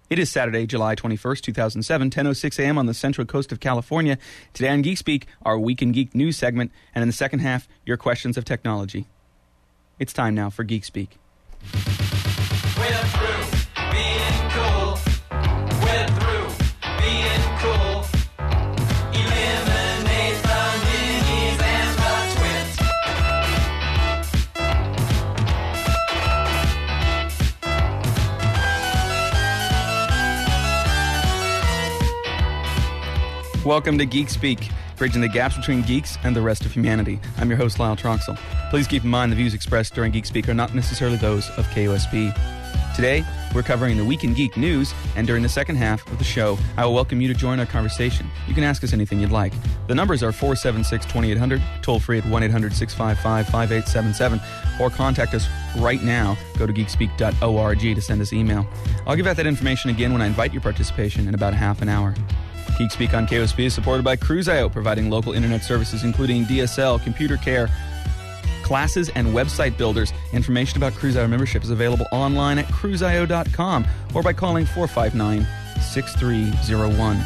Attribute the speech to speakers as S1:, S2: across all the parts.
S1: It is Saturday, July 21st, 2007, 10:06 a.m. on the central coast of California. Today on Geek Speak, our Week in Geek news segment, and in the second half, your questions of technology. It's time now for Geek Speak.
S2: We're through being cool. We're through being cool. Eliminate the minis and the twins.
S1: Welcome to Geek Speak, bridging the gaps between geeks and the rest of humanity. I'm your host, Lyle Troxel. Please keep in mind the views expressed during Geek Speak are not necessarily those of KOSP. Today, we're covering the Week in Geek news, and during the second half of the show, I will welcome you to join our conversation. You can ask us anything you'd like. The numbers are 476-2800, toll free at 1-800-655-5877, or contact us right now. Go to geekspeak.org to send us email. I'll give out that information again when I invite your participation in about a half an hour. Geek Speak on KOSP is supported by Cruise.io, providing local internet services including DSL, computer care, classes, and website builders. Information about Cruise.io membership is available online at cruiseio.com or by calling 459-6301.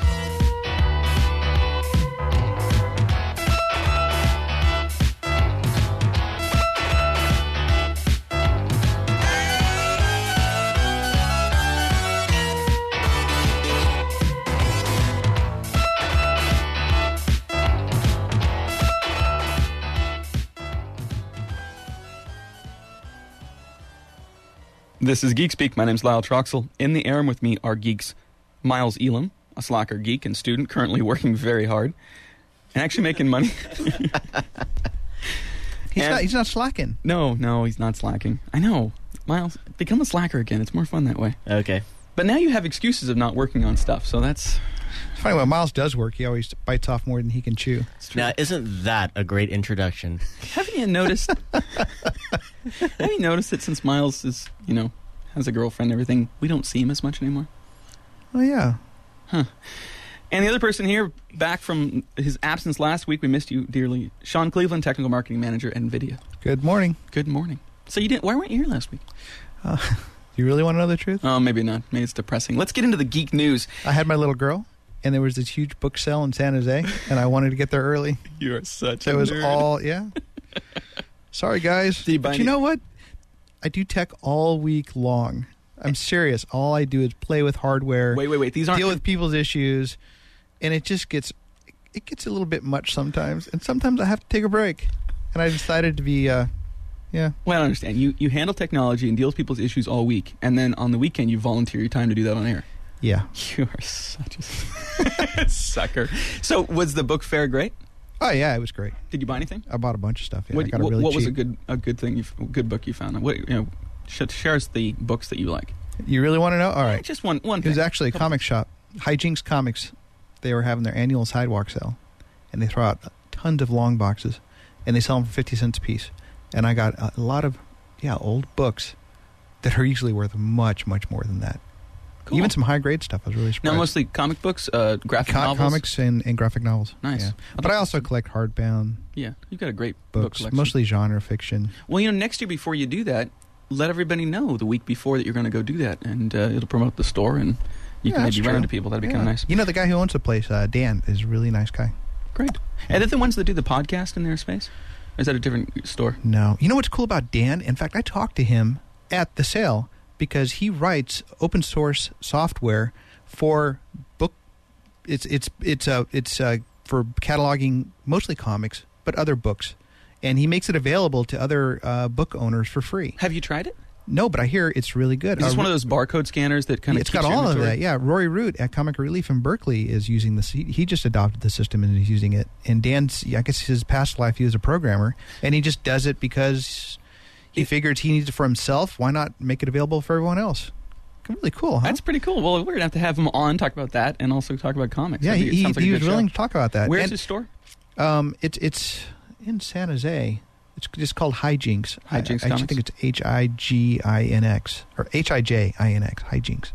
S1: This is Geek Speak. My name's Lyle Troxel. In the air with me are geeks Miles Elam, a Slacker geek and student currently working very hard and actually making money.
S3: He's not slacking.
S1: No, he's not slacking. I know. Miles, become a slacker again. It's more fun that way.
S4: Okay.
S1: But now you have excuses of not working on stuff, so that's...
S3: It's funny, when Miles does work, he always bites off more than he can chew.
S4: Now, isn't that a great introduction?
S1: Haven't you noticed... Have you noticed that since Miles is, has a girlfriend and everything, we don't see him as much anymore?
S3: Oh, yeah.
S1: Huh. And the other person here, back from his absence last week, we missed you dearly, Sean Cleveland, Technical Marketing Manager at NVIDIA.
S3: Good morning.
S1: Good morning. So why weren't you here last week?
S3: Do you really want to know the truth?
S1: Oh, maybe not. Maybe it's depressing. Let's get into the geek news.
S3: I had my little girl, and there was this huge book sale in San Jose, and I wanted to get there early.
S1: You are such
S3: so
S1: a
S3: it was
S1: nerd.
S3: all, yeah. Sorry, guys. But you know what? I do tech all week long. I'm serious. All I do is play with hardware.
S1: Wait. These aren't...
S3: Deal with people's issues, and it just gets a little bit much sometimes, and sometimes I have to take a break. And I decided to be, yeah.
S1: Well, I don't understand. You handle technology and deal with people's issues all week, and then on the weekend you volunteer your time to do that on air.
S3: Yeah.
S1: You are such a sucker. So, was the book fair great?
S3: Oh yeah, it was great.
S1: Did you buy anything?
S3: I bought a bunch of stuff. Yeah,
S1: What,
S3: I got it really
S1: what was
S3: cheap.
S1: a good book you found? Share us the books that you like.
S3: You really want to know? All right.
S1: Just one
S3: It was
S1: thing.
S3: actually a comic shop, Hijinks Comics. They were having their annual sidewalk sale, and they throw out tons of long boxes, and they sell them for 50 cents a piece. And I got a lot of old books that are usually worth much, much more than that.
S1: Cool.
S3: Even some high-grade stuff. I was really surprised.
S1: Now, mostly comic books, graphic novels?
S3: Comics and graphic novels.
S1: Nice.
S3: Yeah. But I also collect hardbound
S1: Yeah, you've got a great book
S3: books,
S1: collection.
S3: mostly genre fiction.
S1: Well, next year before you do that, let everybody know the week before that you're going to go do that, and it'll promote the store, and you can
S3: that's
S1: maybe run
S3: true.
S1: into people. That'd be kind of nice.
S3: You know, the guy who owns the place, Dan, is a really nice guy.
S1: Great. Are they the ones that do the podcast in their space? Or is that a different store?
S3: No. You know what's cool about Dan? In fact, I talked to him at the sale because he writes open source software for book. It's for cataloging mostly comics, but other books, and he makes it available to other book owners for free.
S1: Have you tried it?
S3: No, but I hear it's really good.
S1: Is this one of those barcode scanners that kind of
S3: It's got all of that, yeah. Rory Root at Comic Relief in Berkeley is using this. He just adopted the system and is using it. And Dan's, I guess his past life, he was a programmer, and he just does it because he figures he needs it for himself. Why not make it available for everyone else? Really cool, huh?
S1: That's pretty cool. Well, we're going to have him on, talk about that, and also talk about comics.
S3: Yeah, he
S1: sounds like a
S3: was
S1: good
S3: willing
S1: show.
S3: to talk about that.
S1: Where's his store?
S3: It's in San Jose. It's just called Hijinks.
S1: Hijinks
S3: I
S1: Comics?
S3: think it's H-I-G-I-N-X or H-I-J-I-N-X, Hijinks.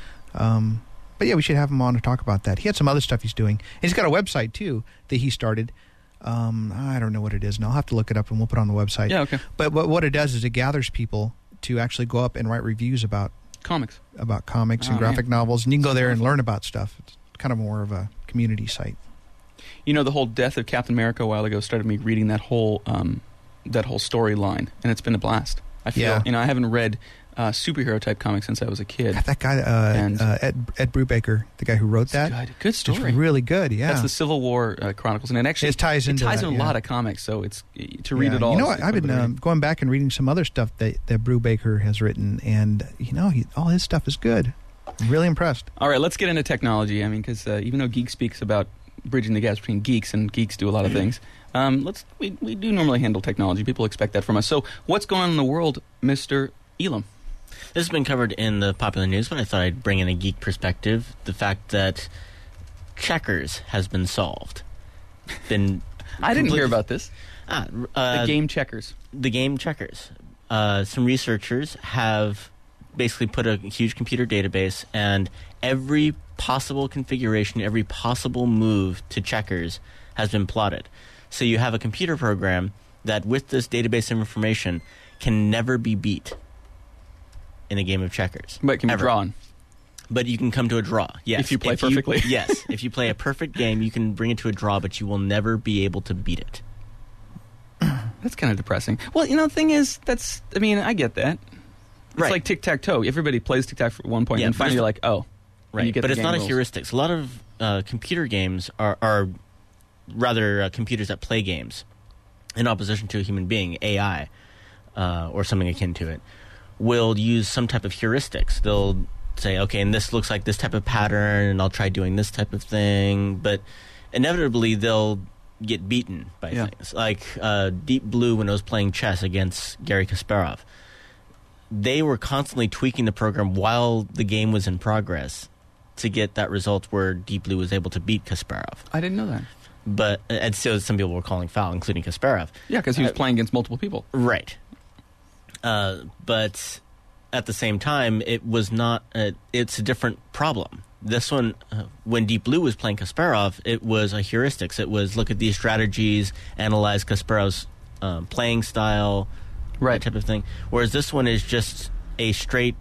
S3: But yeah, we should have him on to talk about that. He had some other stuff he's doing. And he's got a website, too, that he started. I don't know what it is, and I'll have to look it up, and we'll put it on the website.
S1: Yeah, okay.
S3: But what it does is it gathers people to actually go up and write reviews about
S1: comics.
S3: about comics
S1: Oh,
S3: and graphic
S1: man.
S3: novels, and you can go there and learn about stuff. It's kind of more of a community site.
S1: You know, the whole death of Captain America a while ago started me reading that whole storyline, and it's been a blast. I feel,
S3: Yeah.
S1: you know, I haven't read superhero type comics since I was a kid.
S3: God, that guy,
S1: And-
S3: Ed Brubaker, the guy who wrote that,
S1: Good story.
S3: it's really good. Yeah,
S1: That's the Civil War Chronicles, and it actually
S3: It ties into that,
S1: in a
S3: yeah.
S1: lot of comics. So it's to read
S3: Yeah.
S1: it all.
S3: You know
S1: is
S3: what? I've
S1: quite a
S3: been
S1: bit of reading.
S3: going back and reading some other stuff that Brubaker has written, and you know, all his stuff is good. I'm really impressed.
S1: All right, let's get into technology. I mean, because even though Geek speaks about bridging the gaps between geeks, and geeks do a lot of things, we do normally handle technology. People expect that from us. So what's going on in the world, Mr. Elam?
S4: This has been covered in the popular news, but I thought I'd bring in a geek perspective. The fact that checkers has been solved.
S1: I didn't hear about this. The game checkers.
S4: The game checkers. Some researchers have basically put a huge computer database, and every possible configuration, every possible move to checkers has been plotted. So you have a computer program that, with this database of information, can never be beat in a game of checkers.
S1: But it can be
S4: Ever.
S1: drawn.
S4: But you can come to a draw, yes.
S1: If you play perfectly.
S4: Yes. If you play a perfect game, you can bring it to a draw, but you will never be able to beat it.
S1: That's kind of depressing. Well, you know, the thing is, I get that. It's
S4: Right.
S1: like tic-tac-toe. Everybody plays tic-tac at one point,
S4: Yeah,
S1: and
S4: but
S1: finally
S4: it's-
S1: you're like, oh. and you get
S4: But
S1: the
S4: it's
S1: game
S4: not a
S1: rules.
S4: heuristics. A lot of computer games are rather computers that play games, in opposition to a human being, AI, or something akin to it, will use some type of heuristics. They'll say, okay, and this looks like this type of pattern, and I'll try doing this type of thing. But inevitably, they'll get beaten by
S1: Yeah.
S4: things. Like Deep Blue, when I was playing chess against Garry Kasparov, they were constantly tweaking the program while the game was in progress to get that result where Deep Blue was able to beat Kasparov.
S1: I didn't know that.
S4: But and so some people were calling foul, including Kasparov.
S1: Yeah, because he was playing against multiple people.
S4: Right. But at the same time, it was not. It's a different problem. This one, when Deep Blue was playing Kasparov, it was a heuristics. It was look at these strategies, analyze Kasparov's playing style,
S1: Right.
S4: that type of thing. Whereas this one is just a straight,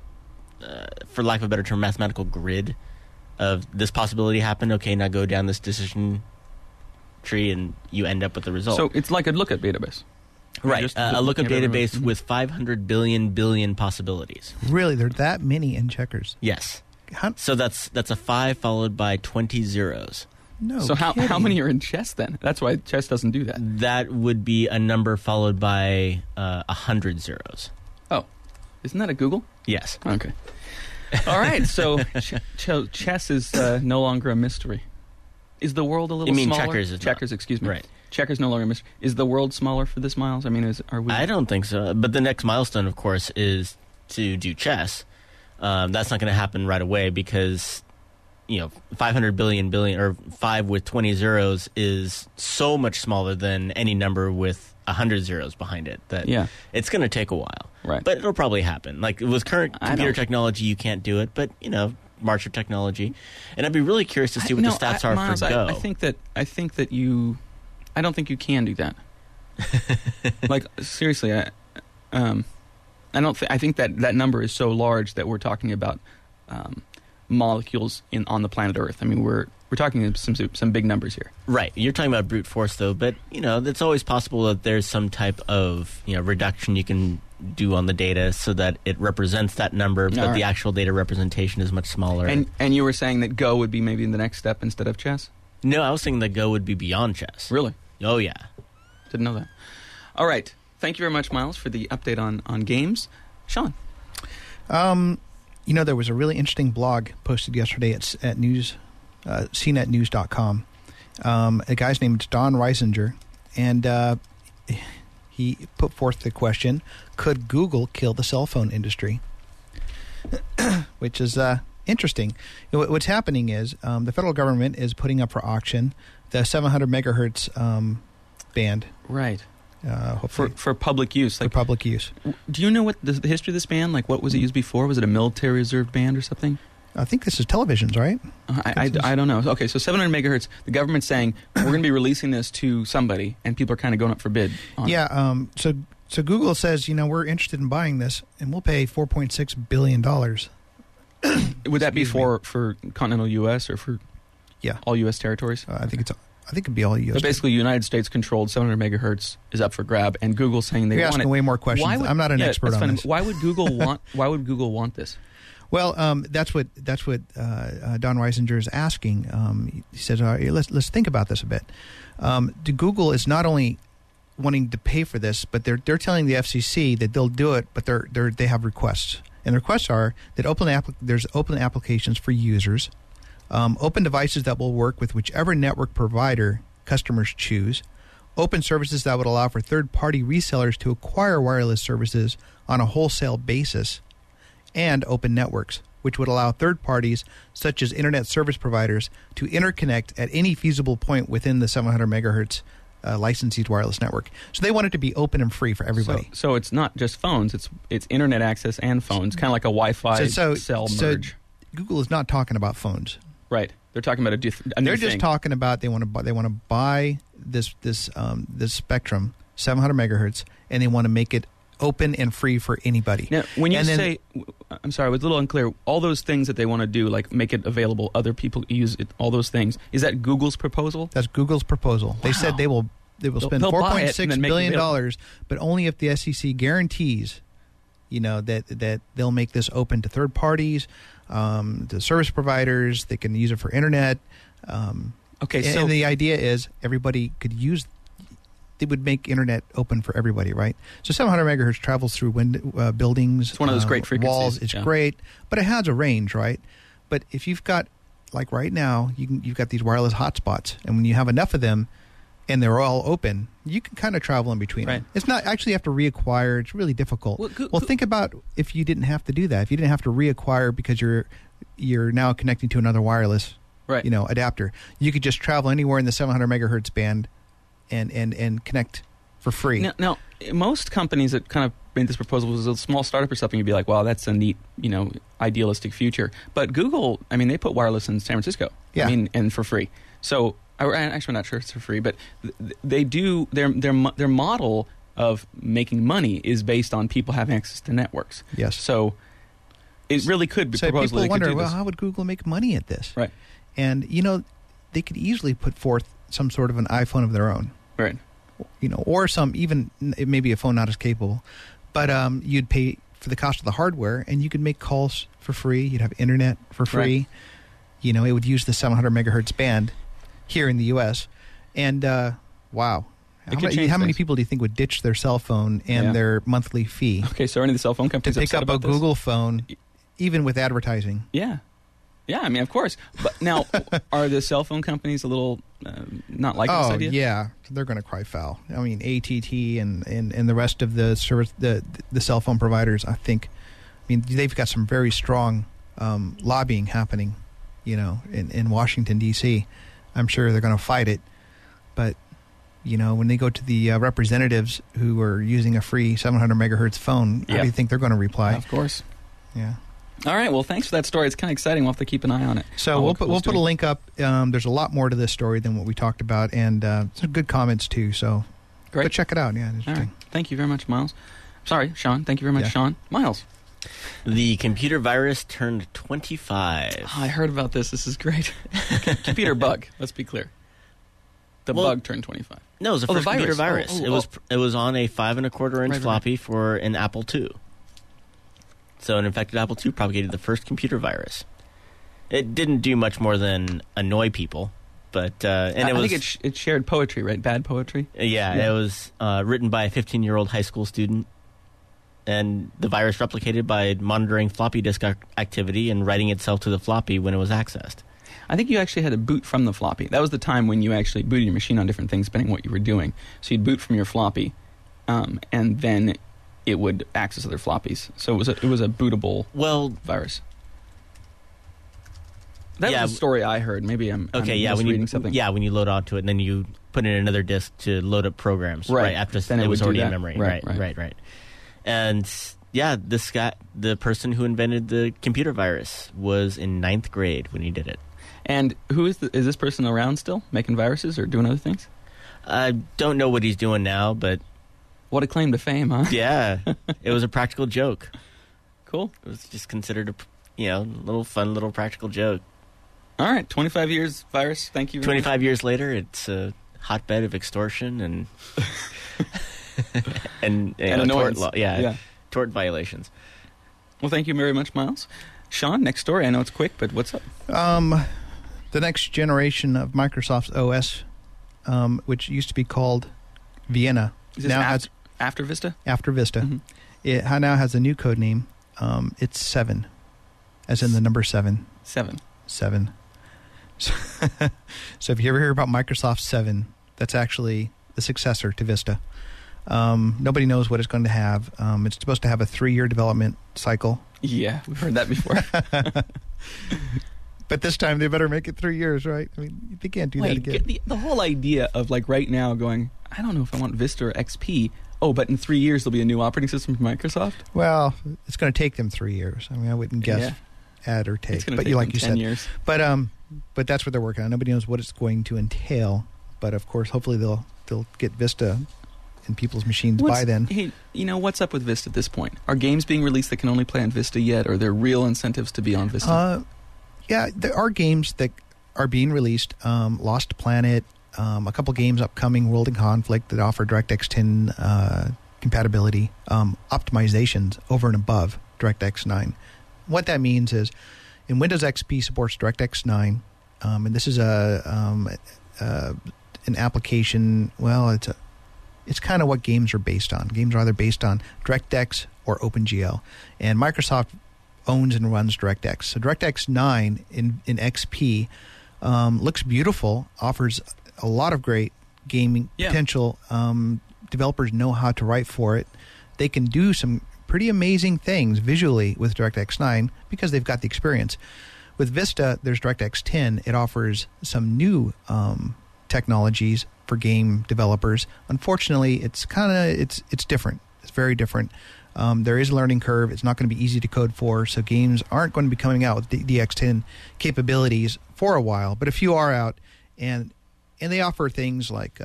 S4: for lack of a better term, mathematical grid of this possibility happened. Okay, now go down this decision tree, and you end up with the result.
S1: So it's like a lookup database.
S4: Right,
S1: Just
S4: a lookup
S1: looking at everyone.
S4: database with 500 billion possibilities.
S3: Really, there are that many in checkers.
S4: Yes.
S3: How,
S4: So that's a 5 followed by 20 zeros.
S3: no.
S1: So how
S3: kidding.
S1: many are in chess then? That's why chess doesn't do that.
S4: That would be a number followed by 100 zeros.
S1: Oh, isn't that a Google?
S4: Yes.
S1: Okay. All right. So chess is no longer a mystery. Is the world a little
S4: You mean
S1: smaller?
S4: checkers is not.
S1: Checkers, excuse me.
S4: Right.
S1: Checkers no longer a mystery. Is the world smaller for this, Miles? I mean, are we?
S4: I don't think so. But the next milestone, of course, is to do chess. That's not going to happen right away because, 500 billion or 5 with 20 zeros is so much smaller than any number with 100 zeros behind it that
S1: Yeah.
S4: it's going to take a while.
S1: Right.
S4: But it'll probably happen. Like with current
S1: I
S4: computer
S1: don't-
S4: technology, you can't do it. But, march of technology. And I'd be really curious to see what the stats are
S1: Miles,
S4: for Go.
S1: I think that you. I don't think you can do that. Like seriously, I don't. I think that number is so large that we're talking about molecules on the planet Earth. I mean, we're talking some big numbers here.
S4: Right. You're talking about brute force, though. But, it's always possible that there's some type of, reduction you can do on the data so that it represents that number, but
S1: All right.
S4: the actual data representation is much smaller.
S1: And you were saying that Go would be maybe the next step instead of chess?
S4: No, I was thinking that Go would be beyond chess.
S1: Really?
S4: Oh, yeah.
S1: Didn't know that. All right. Thank you very much, Miles, for the update on games. Sean.
S3: There was a really interesting blog posted yesterday at news, cnetnews.com. A guy's name is Don Reisinger, and he put forth the question, could Google kill the cell phone industry? Which is interesting. What's happening is the federal government is putting up for auction the 700 megahertz band.
S1: Right.
S3: Hopefully
S1: For public use.
S3: for public use.
S1: Do you know what the history of this band? Like, what was it used before? Was it a military reserve band or something?
S3: I think this is televisions, right?
S1: I don't know. Okay, so 700 megahertz. The government's saying we're going to be releasing this to somebody, and people are kind of going up for bid. On it.
S3: Yeah. So So Google says, we're interested in buying this, and we'll pay $4.6 billion.
S1: Would that be
S3: Excuse me.
S1: for continental U.S. or for
S3: Yeah.
S1: all U.S. territories?
S3: I think it'd be all U.S.
S1: But basically, United States controlled 700 megahertz is up for grab, and Google's saying they
S3: You're
S1: want
S3: asking
S1: it.
S3: way more questions.
S1: Why would-
S3: I'm not an
S1: yeah,
S3: expert
S1: that's
S3: on
S1: fine.
S3: this.
S1: Why would Google want? Why would Google want this?
S3: Well, that's what Don Reisinger is asking. He says, let's think about this a bit. Google is not only wanting to pay for this, but they're telling the FCC that they'll do it, but they have requests, and the requests are that there's open applications for users, open devices that will work with whichever network provider customers choose, open services that would allow for third-party resellers to acquire wireless services on a wholesale basis, and open networks, which would allow third parties, such as internet service providers, to interconnect at any feasible point within the 700 megahertz licensed wireless network. So they want it to be open and free for everybody.
S1: So it's not just phones; it's internet access and phones, kind of like a Wi-Fi
S3: So
S1: cell merge.
S3: Google is not talking about phones.
S1: Right? They're talking about a new
S3: They're just
S1: thing.
S3: talking about they want to buy this spectrum, 700 megahertz, and they want to make it open and free for anybody.
S1: Now, when you
S3: And then-
S1: say, I'm sorry, I was a little unclear. All those things that they want to do, like make it available, other people use it, all those things, is that Google's proposal?
S3: That's Google's proposal. They said they will spend
S1: they'll buy it and
S3: $4.6
S1: then make it
S3: billion
S1: available.
S3: dollars, but only if the SEC guarantees, that they'll make this open to third parties, to service providers. They can use it for internet.
S1: Okay,
S3: and
S1: so
S3: the idea is everybody could use. They would make internet open for everybody, right? So 700 megahertz travels through buildings.
S1: It's one of those great frequencies,
S3: Walls. It's
S1: yeah.
S3: great, but it has a range, right? But if you've got, like right now, you've got these wireless hotspots, and when you have enough of them, and they're all open, you can kind of travel in between
S1: Right.
S3: them. It's not actually you have to reacquire. It's really difficult.
S1: Well,
S3: Think about if you didn't have to do that. If you didn't have to reacquire because you're now connecting to another wireless,
S1: right.
S3: adapter, you could just travel anywhere in the 700 megahertz band, and connect for free.
S1: Now, most companies that kind of made this proposal was a small startup or something. You'd be like, "Wow, that's a neat, idealistic future." But Google, they put wireless in San Francisco.
S3: Yeah.
S1: And for free. So, I'm actually not sure it's for free, but they do their model of making money is based on people having access to networks.
S3: Yes.
S1: So, it really could be
S3: So
S1: proposal.
S3: people
S1: they could
S3: wonder,
S1: do
S3: well,
S1: this.
S3: how would Google make money at this?
S1: Right.
S3: And they could easily put forth some sort of an iPhone of their own.
S1: Right.
S3: Or it may be a phone not as capable, but you'd pay for the cost of the hardware, and you could make calls for free. You'd have internet for free. It would use the 700 megahertz band here in the U.S. And wow,
S1: It could change
S3: how many
S1: things.
S3: people do you think would ditch their cell phone and
S1: Yeah.
S3: their monthly fee
S1: Okay, so any of the cell phone
S3: to
S1: companies
S3: pick
S1: upset
S3: up a
S1: about this?
S3: Google phone, even with advertising?
S1: Yeah. Yeah, of course. But now, are the cell phone companies a little not liking this
S3: Oh
S1: idea?
S3: yeah, they're going to cry foul. AT&T and the rest of the service, the cell phone providers. I think, they've got some very strong lobbying happening, in Washington D.C. I'm sure they're going to fight it, but when they go to the representatives who are using a free 700 megahertz phone, how
S1: Yeah.
S3: do you think they're going to reply?
S1: Of course.
S3: Yeah.
S1: All right. Well, thanks for that story. It's kind of exciting. We'll have to keep an eye on it.
S3: So
S1: Oh,
S3: we'll
S1: Google's
S3: put a
S1: doing.
S3: link up. There's a lot more to this story than what we talked about, and some good comments too. So
S1: Great.
S3: but check it out. Yeah,
S1: All
S3: interesting.
S1: right. Thank you very much, Miles. Sorry, Sean. Thank you very much,
S3: Yeah.
S1: Sean. Miles.
S4: The computer virus turned 25.
S1: Oh, I heard about this. This is great. Computer bug. Let's be clear. The
S4: Well-
S1: bug turned 25.
S4: No, it was the
S1: Oh, the
S4: first computer
S1: virus.
S4: virus. It was on a 5.25 inch
S1: Right.
S4: floppy for an Apple II. So an infected Apple II propagated the first computer virus. It didn't do much more than annoy people, but
S1: I think it shared poetry, right? Bad poetry.
S4: Yeah,
S1: Yeah.
S4: it was written by a 15-year-old high school student, and the virus replicated by monitoring floppy disk activity and writing itself to the floppy when it was accessed.
S1: I think you actually had to boot from the floppy. That was the time when you actually booted your machine on different things depending on what you were doing. So you'd boot from your floppy, and then it would access other floppies. So it was a bootable
S4: Well,
S1: virus. That
S4: Yeah.
S1: was a story I heard. Maybe I'm
S4: okay, yeah,
S1: when
S4: when
S1: reading
S4: you
S1: something.
S4: when you load onto it, and then you put in another disk to load up programs,
S1: Right.
S4: after
S1: Then it
S4: it was
S1: would do
S4: already in
S1: that.
S4: memory,
S1: Right.
S4: And yeah, this guy, the person who invented the computer virus, was in 9th grade when he did it.
S1: And is this person around still, making viruses or doing other things?
S4: I don't know what he's doing now, but
S1: What a claim to fame, huh?
S4: Yeah, it was a practical joke.
S1: Cool.
S4: It was just considered little fun, little practical joke.
S1: All right, 25 years, Virus. Thank you very much.
S4: 25 years later, it's a hotbed of extortion and and tort
S1: annoyance.
S4: law. Yeah, tort violations.
S1: Well, thank you very much, Miles. Sean, next story. I know it's quick, but what's up?
S3: The next generation of Microsoft's OS, which used to be called Vienna,
S1: Is this after Vista?
S3: after Vista.
S1: Mm-hmm.
S3: It now has a new code name. It's 7, as in the number 7.
S1: 7.
S3: 7. So if you ever hear about Microsoft 7, that's actually the successor to Vista. Nobody knows what it's going to have. It's supposed to have a 3-year development cycle.
S1: Yeah, we've heard that before.
S3: But this time they better make it 3 years, right? I mean, they can't do that again.
S1: The whole idea of like right now going, I don't know if I want Vista or XP. Oh, but in 3 years there'll be a new operating system from Microsoft?
S3: Well, it's going to take them 3 years. I mean, I wouldn't guess add or take.
S1: It's going to
S3: but
S1: take
S3: like
S1: them
S3: you
S1: 10
S3: said.
S1: years.
S3: But that's what they're working on. Nobody knows what it's going to entail. But of course, hopefully they'll get Vista in people's machines by then.
S1: Hey, what's up with Vista at this point? Are games being released that can only play on Vista yet? Or are there real incentives to be on Vista?
S3: Yeah, there are games that are being released. Lost Planet, a couple games upcoming, World in Conflict, that offer DirectX 10 compatibility, optimizations over and above DirectX 9. What that means is, in Windows XP supports DirectX 9, and this is an application. Well, it's kind of what games are based on. Games are either based on DirectX or OpenGL, and Microsoft owns and runs DirectX. So DirectX 9 in XP looks beautiful, offers a lot of great gaming potential. Developers know how to write for it. They can do some pretty amazing things visually with DirectX 9 because they've got the experience. With Vista, there's DirectX 10. It offers some new technologies for game developers. Unfortunately, it's different. It's very different. There is a learning curve. It's not going to be easy to code for, so games aren't going to be coming out with DX10 capabilities for a while. But a few are out, and they offer things like,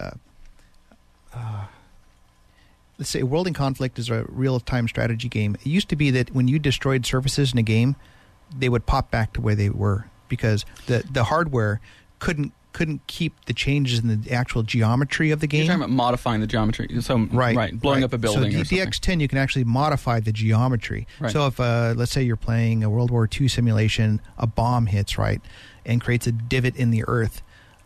S3: let's say, World in Conflict is a real-time strategy game. It used to be that when you destroyed surfaces in a game, they would pop back to where they were because the hardware couldn't keep the changes in the actual geometry of the game.
S1: You're talking about modifying the geometry. So, blowing up a building.
S3: So
S1: or something.
S3: DX10, you can actually modify the geometry.
S1: Right.
S3: So if, let's say you're playing a World War II simulation, a bomb hits, right, and creates a divot in the earth,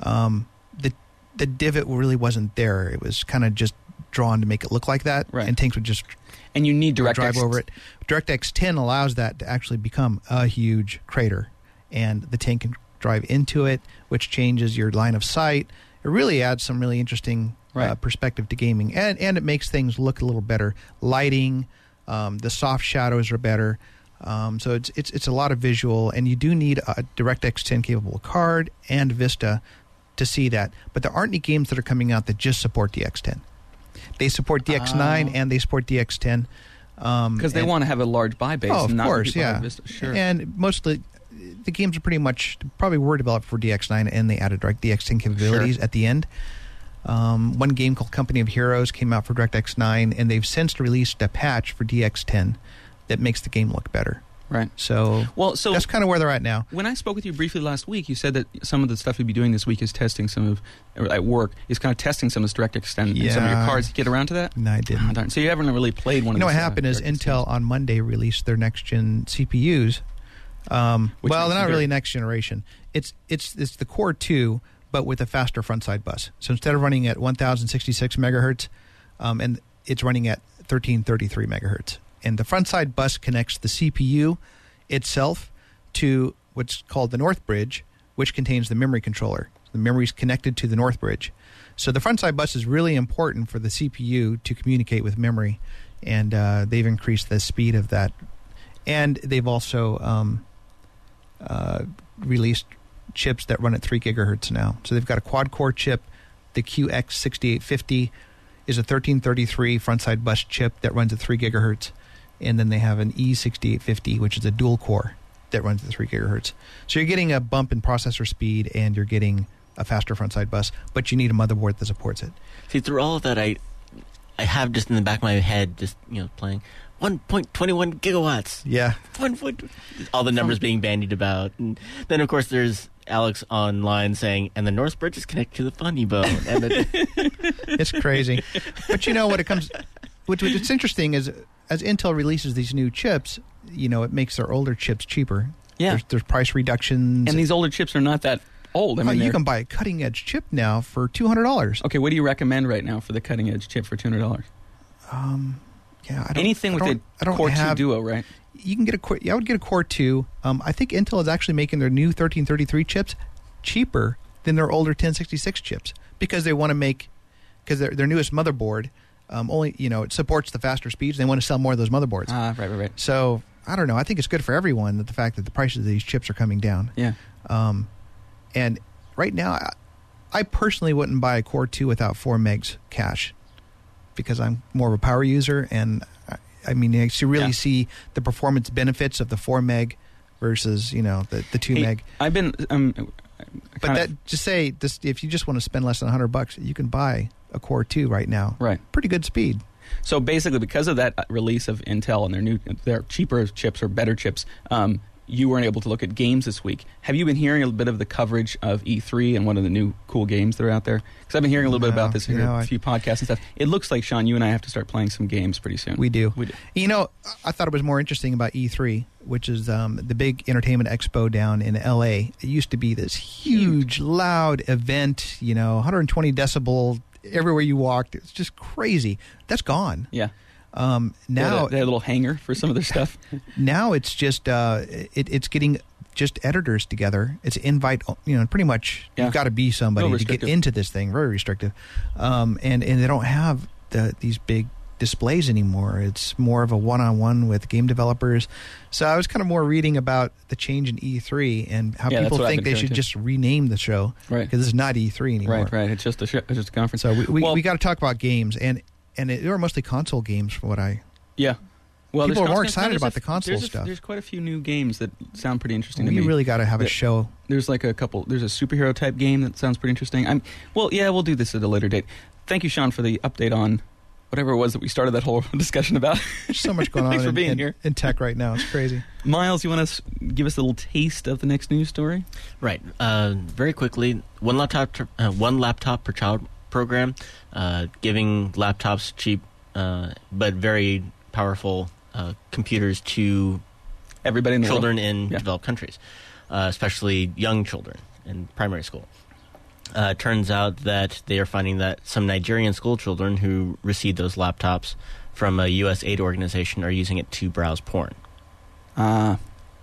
S3: the divot really wasn't there. It was kind of just drawn to make it look like that, and tanks would just
S1: and you need DirectX
S3: drive over it. DirectX 10 allows that to actually become a huge crater, and the tank can drive into it, which changes your line of sight. It really adds some really interesting perspective to gaming, and it makes things look a little better. Lighting, the soft shadows are better. So it's a lot of visual, and you do need a DirectX 10 capable card and Vista to see that. But there aren't any games that are coming out that just support DX10. They support DX9 and they support DX10
S1: because they want to have a large buy base.
S3: Oh, of
S1: not
S3: course,
S1: have Vista. Sure.
S3: And mostly the games are pretty much probably were developed for DX9, and they added DX10 capabilities at the end. One game called Company of Heroes came out for DirectX 9, and they've since released a patch for DX10 that makes the game look better.
S1: Right.
S3: So that's kind of where they're at now.
S1: When I spoke with you briefly last week, you said that some of the stuff you'd be doing this week is testing at work, is kind of testing some of this DirectX 10 in some of your cards. Did you get around to that?
S3: No, I didn't.
S1: Oh, darn. So you haven't really played one of these.
S3: You know what happened is Intel on Monday released their next-gen CPUs. Well, they're not really next generation. It's the Core 2, but with a faster front-side bus. So instead of running at 1,066 megahertz, and it's running at 1,333 megahertz. And the front-side bus connects the CPU itself to what's called the North Bridge, which contains the memory controller. The memory is connected to the North Bridge. So the front-side bus is really important for the CPU to communicate with memory, and they've increased the speed of that. And they've also released chips that run at 3 gigahertz now. So they've got a quad-core chip. The QX6850 is a 1333 front-side bus chip that runs at 3 gigahertz. And then they have an E6850, which is a dual-core that runs at 3 gigahertz. So you're getting a bump in processor speed, and you're getting a faster front-side bus, but you need a motherboard that supports it.
S4: See, through all of that, I have just in the back of my head, just playing 1.21 gigawatts.
S3: Yeah.
S4: All the numbers being bandied about, and then of course there's Alex online saying, "And the North Bridge is connected to the funny bone." And
S3: It's crazy. But what it comes, what's interesting is as Intel releases these new chips, it makes their older chips cheaper.
S1: Yeah.
S3: There's price reductions.
S1: And these older chips are not that old. I mean,
S3: you can buy a cutting edge chip now for $200.
S1: Okay, what do you recommend right now for the cutting edge chip for $200?
S3: Yeah,
S1: Anything with the Core 2 Duo, right?
S3: You can get a Core. I would get a Core 2. I think Intel is actually making their new 1333 chips cheaper than their older 1066 chips because they want to make their newest motherboard only it supports the faster speeds. They want to sell more of those motherboards.
S1: Right.
S3: So I don't know. I think it's good for everyone that the fact that the prices of these chips are coming down.
S1: Yeah.
S3: And right now, I personally wouldn't buy a Core 2 without 4 megs cache because I'm more of a power user, and I mean, you really see the performance benefits of the 4 meg versus the 2 meg.
S1: I've been,
S3: but if you just want to spend less than $100, you can buy a Core 2 right now.
S1: Right,
S3: pretty good speed.
S1: So basically, because of that release of Intel and their cheaper chips or better chips, you weren't able to look at games this week. Have you been hearing a bit of the coverage of E3 and one of the new cool games that are out there? Because I've been hearing a little bit about this in a few podcasts and stuff. It looks like, Sean, you and I have to start playing some games pretty soon.
S3: We do. I thought it was more interesting about E3, which is the big entertainment expo down in L.A. It used to be this huge, loud event, 120 decibel everywhere you walked. It's just crazy. That's gone.
S1: Yeah.
S3: Now
S1: they had a little hangar for some of their stuff.
S3: Now it's just it's getting just editors together. It's invite, pretty much you've got to be somebody to get into this thing. Very restrictive, and they don't have these big displays anymore. It's more of a one-on-one with game developers. So I was kind of more reading about the change in E3 and how people think they should just rename the show,
S1: right?
S3: Because this is not E3 anymore.
S1: Right. It's just a show, it's just a conference.
S3: So we got to talk about games and they were mostly console games from what I...
S1: Yeah. Well,
S3: people are more excited about the console stuff.
S1: There's quite a few new games that sound pretty interesting to me.
S3: You really got to have a show.
S1: There's like a couple... There's a superhero type game that sounds pretty interesting. We'll do this at a later date. Thank you, Sean, for the update on whatever it was that we started that whole discussion about.
S3: There's so much going on
S1: Thanks for being here.
S3: In tech right now. It's crazy.
S1: Miles, you want to give us a little taste of the next news story?
S4: Right. Very quickly, one laptop per child program, giving laptops cheap but very powerful computers to
S1: everybody in the
S4: children
S1: world.
S4: in developed countries, especially young children in primary school. Turns out that they are finding that some Nigerian school children who received those laptops from a U.S. aid organization are using it to browse porn. A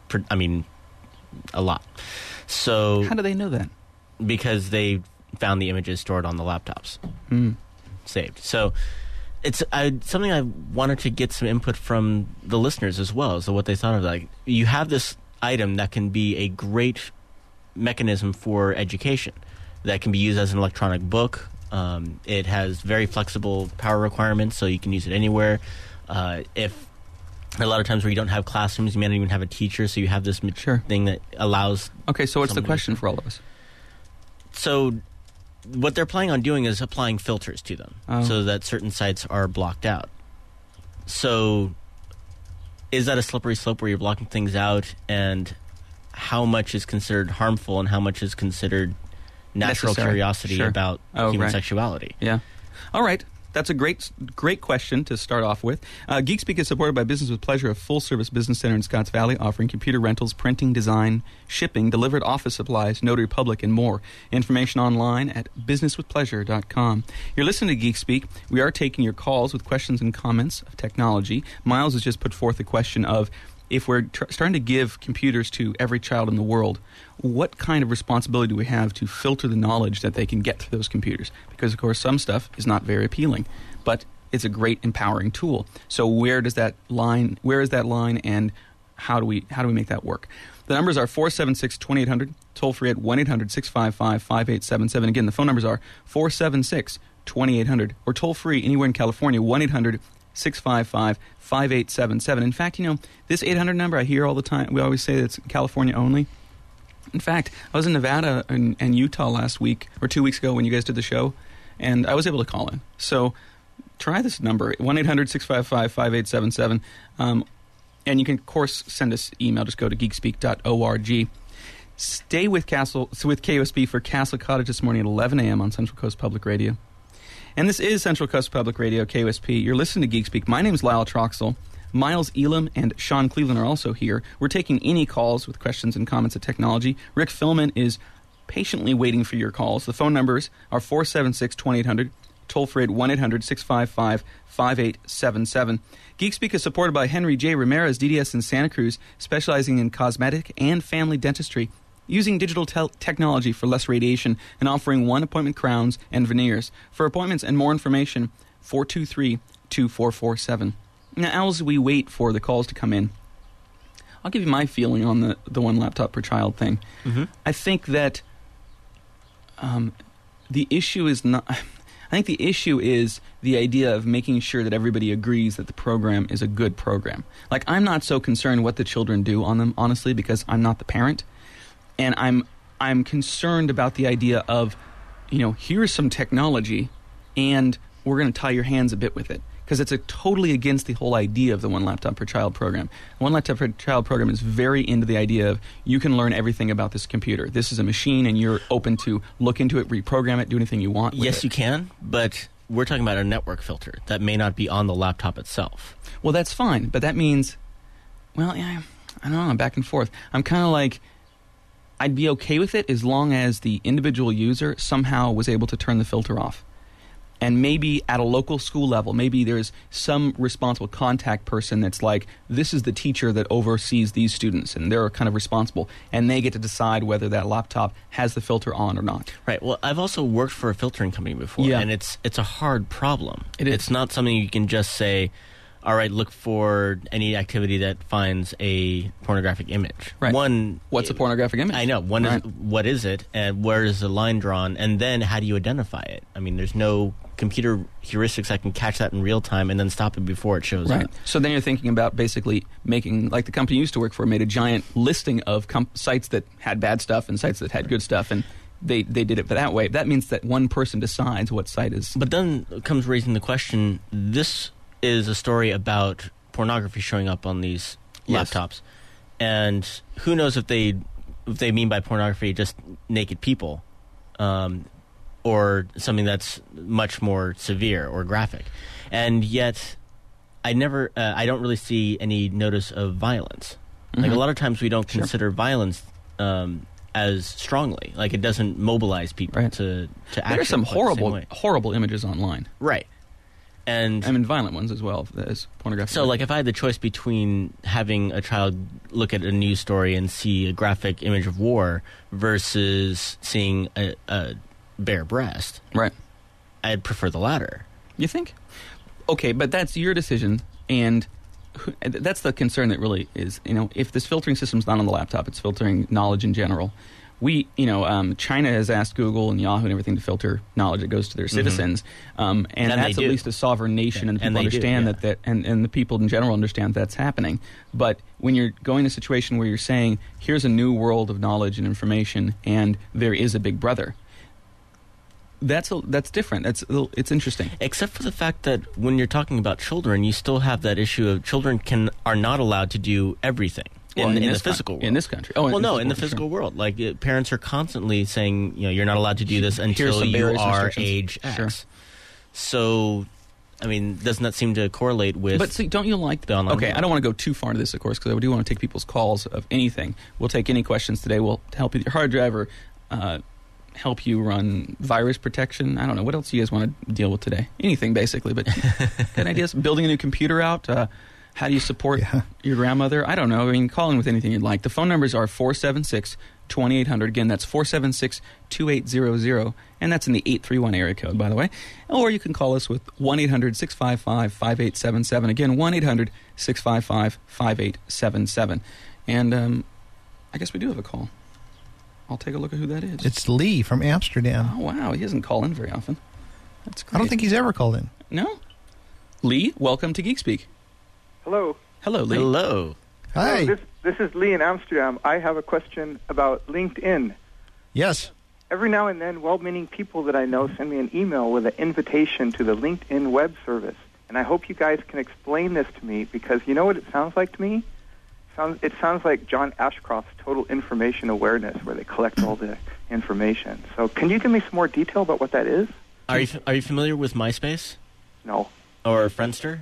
S4: lot. So
S1: how do they know that?
S4: Because they found the images stored on the laptops, saved. So it's something I wanted to get some input from the listeners as well, so what they thought of that. Like, you have this item that can be a great mechanism for education, that can be used as an electronic book. It has very flexible power requirements, so you can use it anywhere. If a lot of times where you don't have classrooms, you may not even have a teacher, so you have this thing that allows...
S1: Okay, so what's the question for all of us?
S4: So what they're planning on doing is applying filters to them so that certain sites are blocked out. So is that a slippery slope where you're blocking things out, and how much is considered harmful and how much is considered natural curiosity about human sexuality?
S1: Yeah. All right. That's a great question to start off with. GeekSpeak is supported by Business with Pleasure, a full-service business center in Scotts Valley, offering computer rentals, printing, design, shipping, delivered office supplies, notary public, and more. Information online at businesswithpleasure.com. You're listening to GeekSpeak. We are taking your calls with questions and comments of technology. Miles has just put forth the question of, if we're starting to give computers to every child in the world, what kind of responsibility do we have to filter the knowledge that they can get through those computers? Because, of course, some stuff is not very appealing, but it's a great empowering tool. So where is that line, and how do we make that work? The numbers are 476-2800, toll free at 1-800-655-5877. Again, the phone numbers are 476-2800, or toll free anywhere in California, 1-800-655-5877. In fact, this 800 number I hear all the time. We always say it's California only. In fact, I was in Nevada and Utah last week or 2 weeks ago when you guys did the show, and I was able to call in. So try this number, 1-800-655-5877. And you can, of course, send us email. Just go to geekspeak.org. Stay with KOSP for Castle Cottage this morning at 11 a.m. on Central Coast Public Radio. And this is Central Coast Public Radio, KOSP. You're listening to Geek Speak. My name is Lyle Troxel. Miles Elam and Sean Cleveland are also here. We're taking any calls with questions and comments of technology. Rick Philman is patiently waiting for your calls. The phone numbers are 476-2800, toll free at 1-800-655-5877. Geek Speak is supported by Henry J. Ramirez, DDS in Santa Cruz, specializing in cosmetic and family dentistry, using digital technology for less radiation and offering one-appointment crowns and veneers. For appointments and more information, 423-2447. Now, as we wait for the calls to come in, I'll give you my feeling on the one laptop per child thing.
S4: Mm-hmm.
S1: I think that the issue is not... I think the issue is the idea of making sure that everybody agrees that the program is a good program. Like, I'm not so concerned what the children do on them, honestly, because I'm not the parent. And I'm concerned about the idea of, here's some technology, and we're going to tie your hands a bit with it. Because it's totally against the whole idea of the one laptop per child program. The one laptop per child program is very into the idea of you can learn everything about this computer. This is a machine, and you're open to look into it, reprogram it, do anything you want with
S4: Yes,
S1: it.
S4: you can, but we're talking about a network filter that may not be on the laptop itself.
S1: Well, that's fine, but that means, well, yeah, I don't know, I'm back and forth. I'm kind of like, I'd be okay with it as long as the individual user somehow was able to turn the filter off. And maybe at a local school level, maybe there's some responsible contact person that's like, this is the teacher that oversees these students, and they're kind of responsible, and they get to decide whether that laptop has the filter on or not.
S4: Right. Well, I've also worked for a filtering company before,
S1: Yeah.
S4: and it's a hard problem.
S1: It is.
S4: It's not something you can just say, all right, look for any activity that finds a pornographic image.
S1: Right.
S4: One,
S1: What's a pornographic image?
S4: I know. One
S1: Right.
S4: is, what is it, and where is the line drawn, and then how do you identify it? I mean, there's no computer heuristics that can catch that in real time and then stop it before it shows
S1: Right.
S4: up.
S1: So then you're thinking about basically making, like the company you used to work for, made a giant listing of sites that had bad stuff and sites that had good stuff, and they did it that way. That means that one person decides what site is.
S4: But then comes raising the question, this is a story about pornography showing up on these
S1: Yes.
S4: laptops. And who knows if they mean by pornography just naked people, or something that's much more severe or graphic. And yet, I don't really see any notice of violence. Like, a lot of times we don't consider violence as strongly. Like, it doesn't mobilize people
S1: Right.
S4: to act.
S1: There are some
S4: quite the same way.
S1: horrible images online.
S4: Right. And
S1: I mean, violent ones as well as pornographic.
S4: so, like, if I had the choice between having a child look at a news story and see a graphic image of war versus seeing a bare breast,
S1: right?
S4: I'd prefer the latter.
S1: You think? Okay, but that's your decision, and that's the concern that really is. If this filtering system's not on the laptop, it's filtering knowledge in general. China has asked Google and Yahoo and everything to filter knowledge that goes to their citizens, and that's at least a sovereign nation, and people understand that, and the people in general understand that's happening. But when you're going to a situation where you're saying, here's a new world of knowledge and information, and there is a big brother, that's different. It's interesting.
S4: Except for the fact that when you're talking about children, you still have that issue of children are not allowed to do everything.
S1: Well,
S4: in the physical world.
S1: In this country.
S4: In the physical world. Like, parents are constantly saying, you're not allowed to do this until
S1: some
S4: you
S1: barriers and
S4: are
S1: restrictions.
S4: age X.
S1: Sure.
S4: So, I mean, doesn't that seem to correlate with...
S1: But see, don't you like...
S4: the online
S1: Okay,
S4: world?
S1: I don't want to go too far into this, of course, because I do want to take people's calls of anything. We'll take any questions today. We'll help you with your hard drive or help you run virus protection. I don't know. What else do you guys want to deal with today? Anything, basically. But got ideas? Building a new computer out? How do you support your grandmother? I don't know. I mean, call in with anything you'd like. The phone numbers are 476-2800. Again, that's 476-2800. And that's in the 831 area code, by the way. Or you can call us with 1-800-655-5877. Again, 1-800-655-5877. And I guess we do have a call. I'll take a look at who that is.
S3: It's Lee from Amsterdam.
S1: Oh, wow. He doesn't call in very often. That's great.
S3: I don't think he's ever called in.
S1: No? Lee, welcome to Geek Speak.
S5: Hello.
S1: Hello, Lee.
S4: Hello.
S3: Hi.
S5: This is Lee in Amsterdam. I have a question about LinkedIn.
S3: Yes.
S5: every now and then, well-meaning people that I know send me an email with an invitation to the LinkedIn web service. And I hope you guys can explain this to me, because you know what it sounds like to me? It sounds like John Ashcroft's Total Information Awareness, where they collect all the information. So can you give me some more detail about what that is?
S4: Are you familiar with MySpace
S5: No.
S4: or Friendster?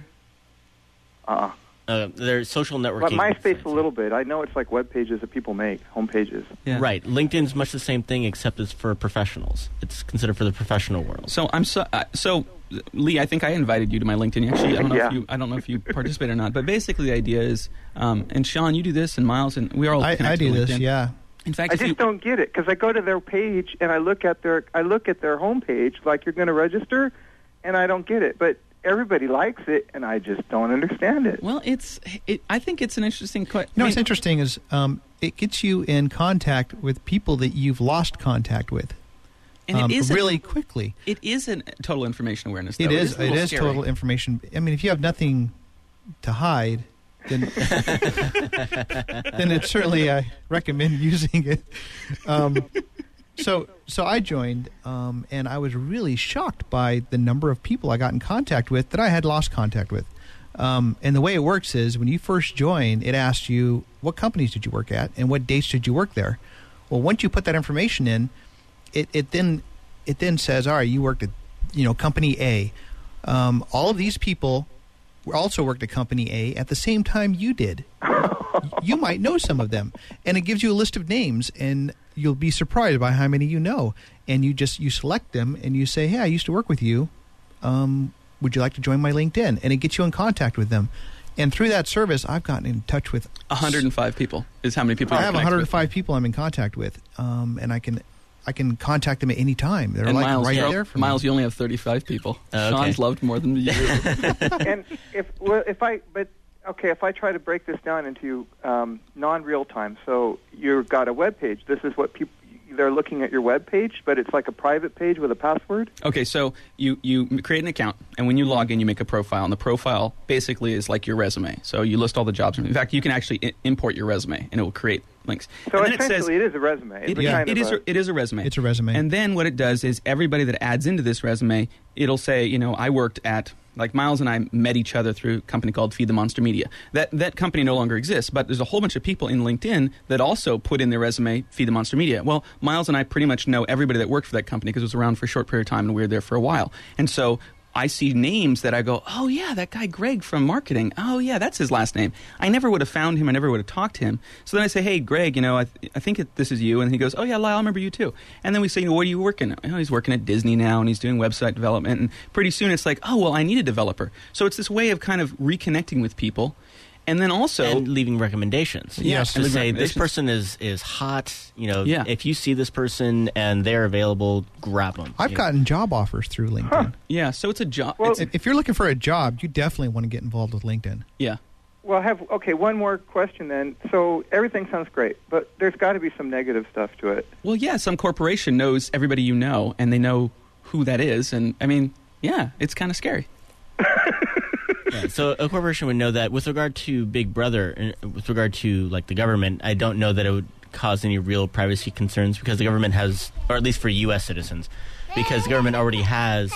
S4: They're social
S5: But
S4: networking.
S5: MySpace a little bit. I know it's like web pages that people make, home pages.
S1: Yeah.
S4: Right. LinkedIn's much the same thing, except it's for professionals. It's considered for the professional world.
S1: So so Lee, I think I invited you to my LinkedIn. Actually, I don't know if you participate or not. But basically, the idea is, and Sean, you do this, and Miles, and we are all.
S3: I
S1: connected
S3: do
S1: to
S3: this,
S1: LinkedIn.
S3: yeah.
S1: In fact,
S5: I
S1: if you,
S5: just don't get it, because I go to their page and I look at their homepage like you're going to register, and I don't get it. But everybody likes it, and I just don't understand it.
S1: well, I think it's an interesting question.
S3: You know what's interesting is it gets you in contact with people that you've lost contact with
S1: and it is
S3: really quickly.
S1: It is a total information awareness. Though.
S3: It is
S1: a little scary.
S3: total information. I mean, if you have nothing to hide, then then it's certainly I recommend using it. So I joined, and I was really shocked by the number of people I got in contact with that I had lost contact with. And the way it works is when you first join, it asks you what companies did you work at and what dates did you work there. Well, once you put that information in, it then says, all right, you worked at company A. All of these people also worked at company A at the same time you did. You might know some of them, and it gives you a list of names, and you'll be surprised by how many you know. And you select them, and you say, hey, I used to work with you. Would you like to join my LinkedIn? And it gets you in contact with them. And through that service, I've gotten in touch with
S1: 105 people is how many people
S3: I
S1: you're
S3: have
S1: connected
S3: 105 people I'm in contact with, and I can contact them at any time. They're
S1: And
S3: like
S1: Miles,
S3: right there for
S1: Miles,
S3: me.
S1: you only have 35 people.
S4: Okay.
S1: Sean's loved more than you.
S5: And if I try to break this down into non-real time, so you've got a web page. This is what they're looking at your web page, but it's like a private page with a password.
S1: Okay, so you create an account, and when you log in, you make a profile, and the profile basically is like your resume. So you list all the jobs. In fact, you can actually import your resume, and it will create links.
S5: So
S1: and then
S5: essentially, it is a resume. It's
S1: it is a resume.
S3: It's a resume.
S1: And then what it does is everybody that adds into this resume, it'll say, I worked at, like Miles and I met each other through a company called Feed the Monster Media. That company no longer exists, but there's a whole bunch of people in LinkedIn that also put in their resume Feed the Monster Media. Well, Miles and I pretty much know everybody that worked for that company because it was around for a short period of time and we were there for a while. And so I see names that I go, oh, yeah, that guy Greg from marketing. Oh, yeah, that's his last name. I never would have found him. I never would have talked to him. So then I say, hey, Greg, I think this is you. And he goes, oh, yeah, Lyle, I remember you too. And then we say, what are you working at? He's working at Disney now, and he's doing website development. And pretty soon it's like, oh, well, I need a developer. So it's this way of kind of reconnecting with people. And then also
S4: and leaving recommendations.
S1: Yes,
S4: to
S1: and
S4: say
S1: leaving
S4: this person is hot. If you see this person and they're available, grab them.
S3: I've gotten job offers through LinkedIn.
S1: Yeah, so it's a job.
S5: Well-
S3: If you're looking for a job, you definitely want to get involved with LinkedIn.
S1: Yeah.
S5: Well, one more question then. So everything sounds great, but there's got to be some negative stuff to it.
S1: Well, yeah, some corporation knows everybody you know, and they know who that is. And, I mean, yeah, it's kind of scary.
S4: Yeah, so a corporation would know that. With regard to Big Brother, and with regard to like the government, I don't know that it would cause any real privacy concerns because the government has, or at least for U.S. citizens, because the government already has.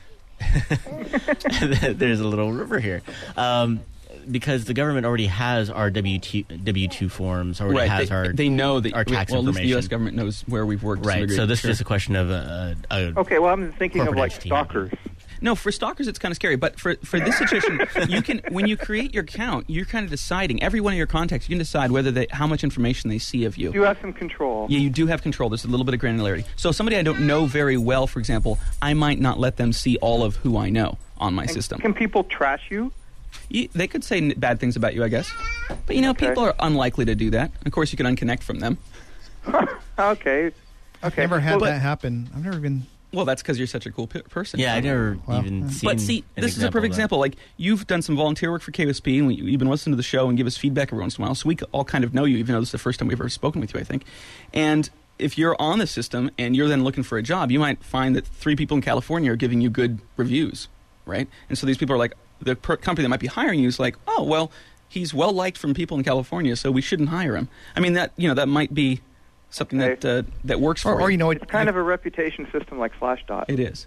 S4: There's a little river here. Because the government already has our W-2 forms, already has
S1: they know that
S4: our tax
S1: well, at least
S4: information.
S1: the U.S. government knows where we've worked. to some
S4: Right.
S1: degree.
S4: So this
S1: Sure.
S4: is just a question of
S5: Okay, well, I'm thinking of
S4: corporate
S5: like
S4: entity.
S5: stalkers.
S1: No, for stalkers, it's kind of scary. But for this situation, you can, when you create your account, you're kind of deciding, every one of your contacts, you can decide how much information they see of you.
S5: You have some control.
S1: Yeah, you do have control. There's a little bit of granularity. So somebody I don't know very well, for example, I might not let them see all of who I know on my system.
S5: Can people trash you?
S1: They could say bad things about you, I guess. But,
S5: Okay.
S1: people are unlikely to do that. Of course, you can unconnect from them.
S5: Okay.
S3: I've never had that happen. I've never been.
S1: Well, that's because you're such a cool person.
S4: Yeah, I never even seen.
S1: But see,
S4: an
S1: this is a perfect
S4: of that.
S1: example. Like, you've done some volunteer work for KOSP, and you've been listening to the show and give us feedback every once in a while, so we all kind of know you, even though this is the first time we've ever spoken with you, I think. And if you're on the system and you're then looking for a job, you might find that 3 people in California are giving you good reviews, right? And so these people are like, the company that might be hiring you is like, oh, well, he's well-liked from people in California, so we shouldn't hire him. I mean, that might be something
S5: Okay.
S1: that works for
S3: Or
S1: you.
S3: you know,
S5: It's kind of a reputation system like Slashdot.
S1: It is.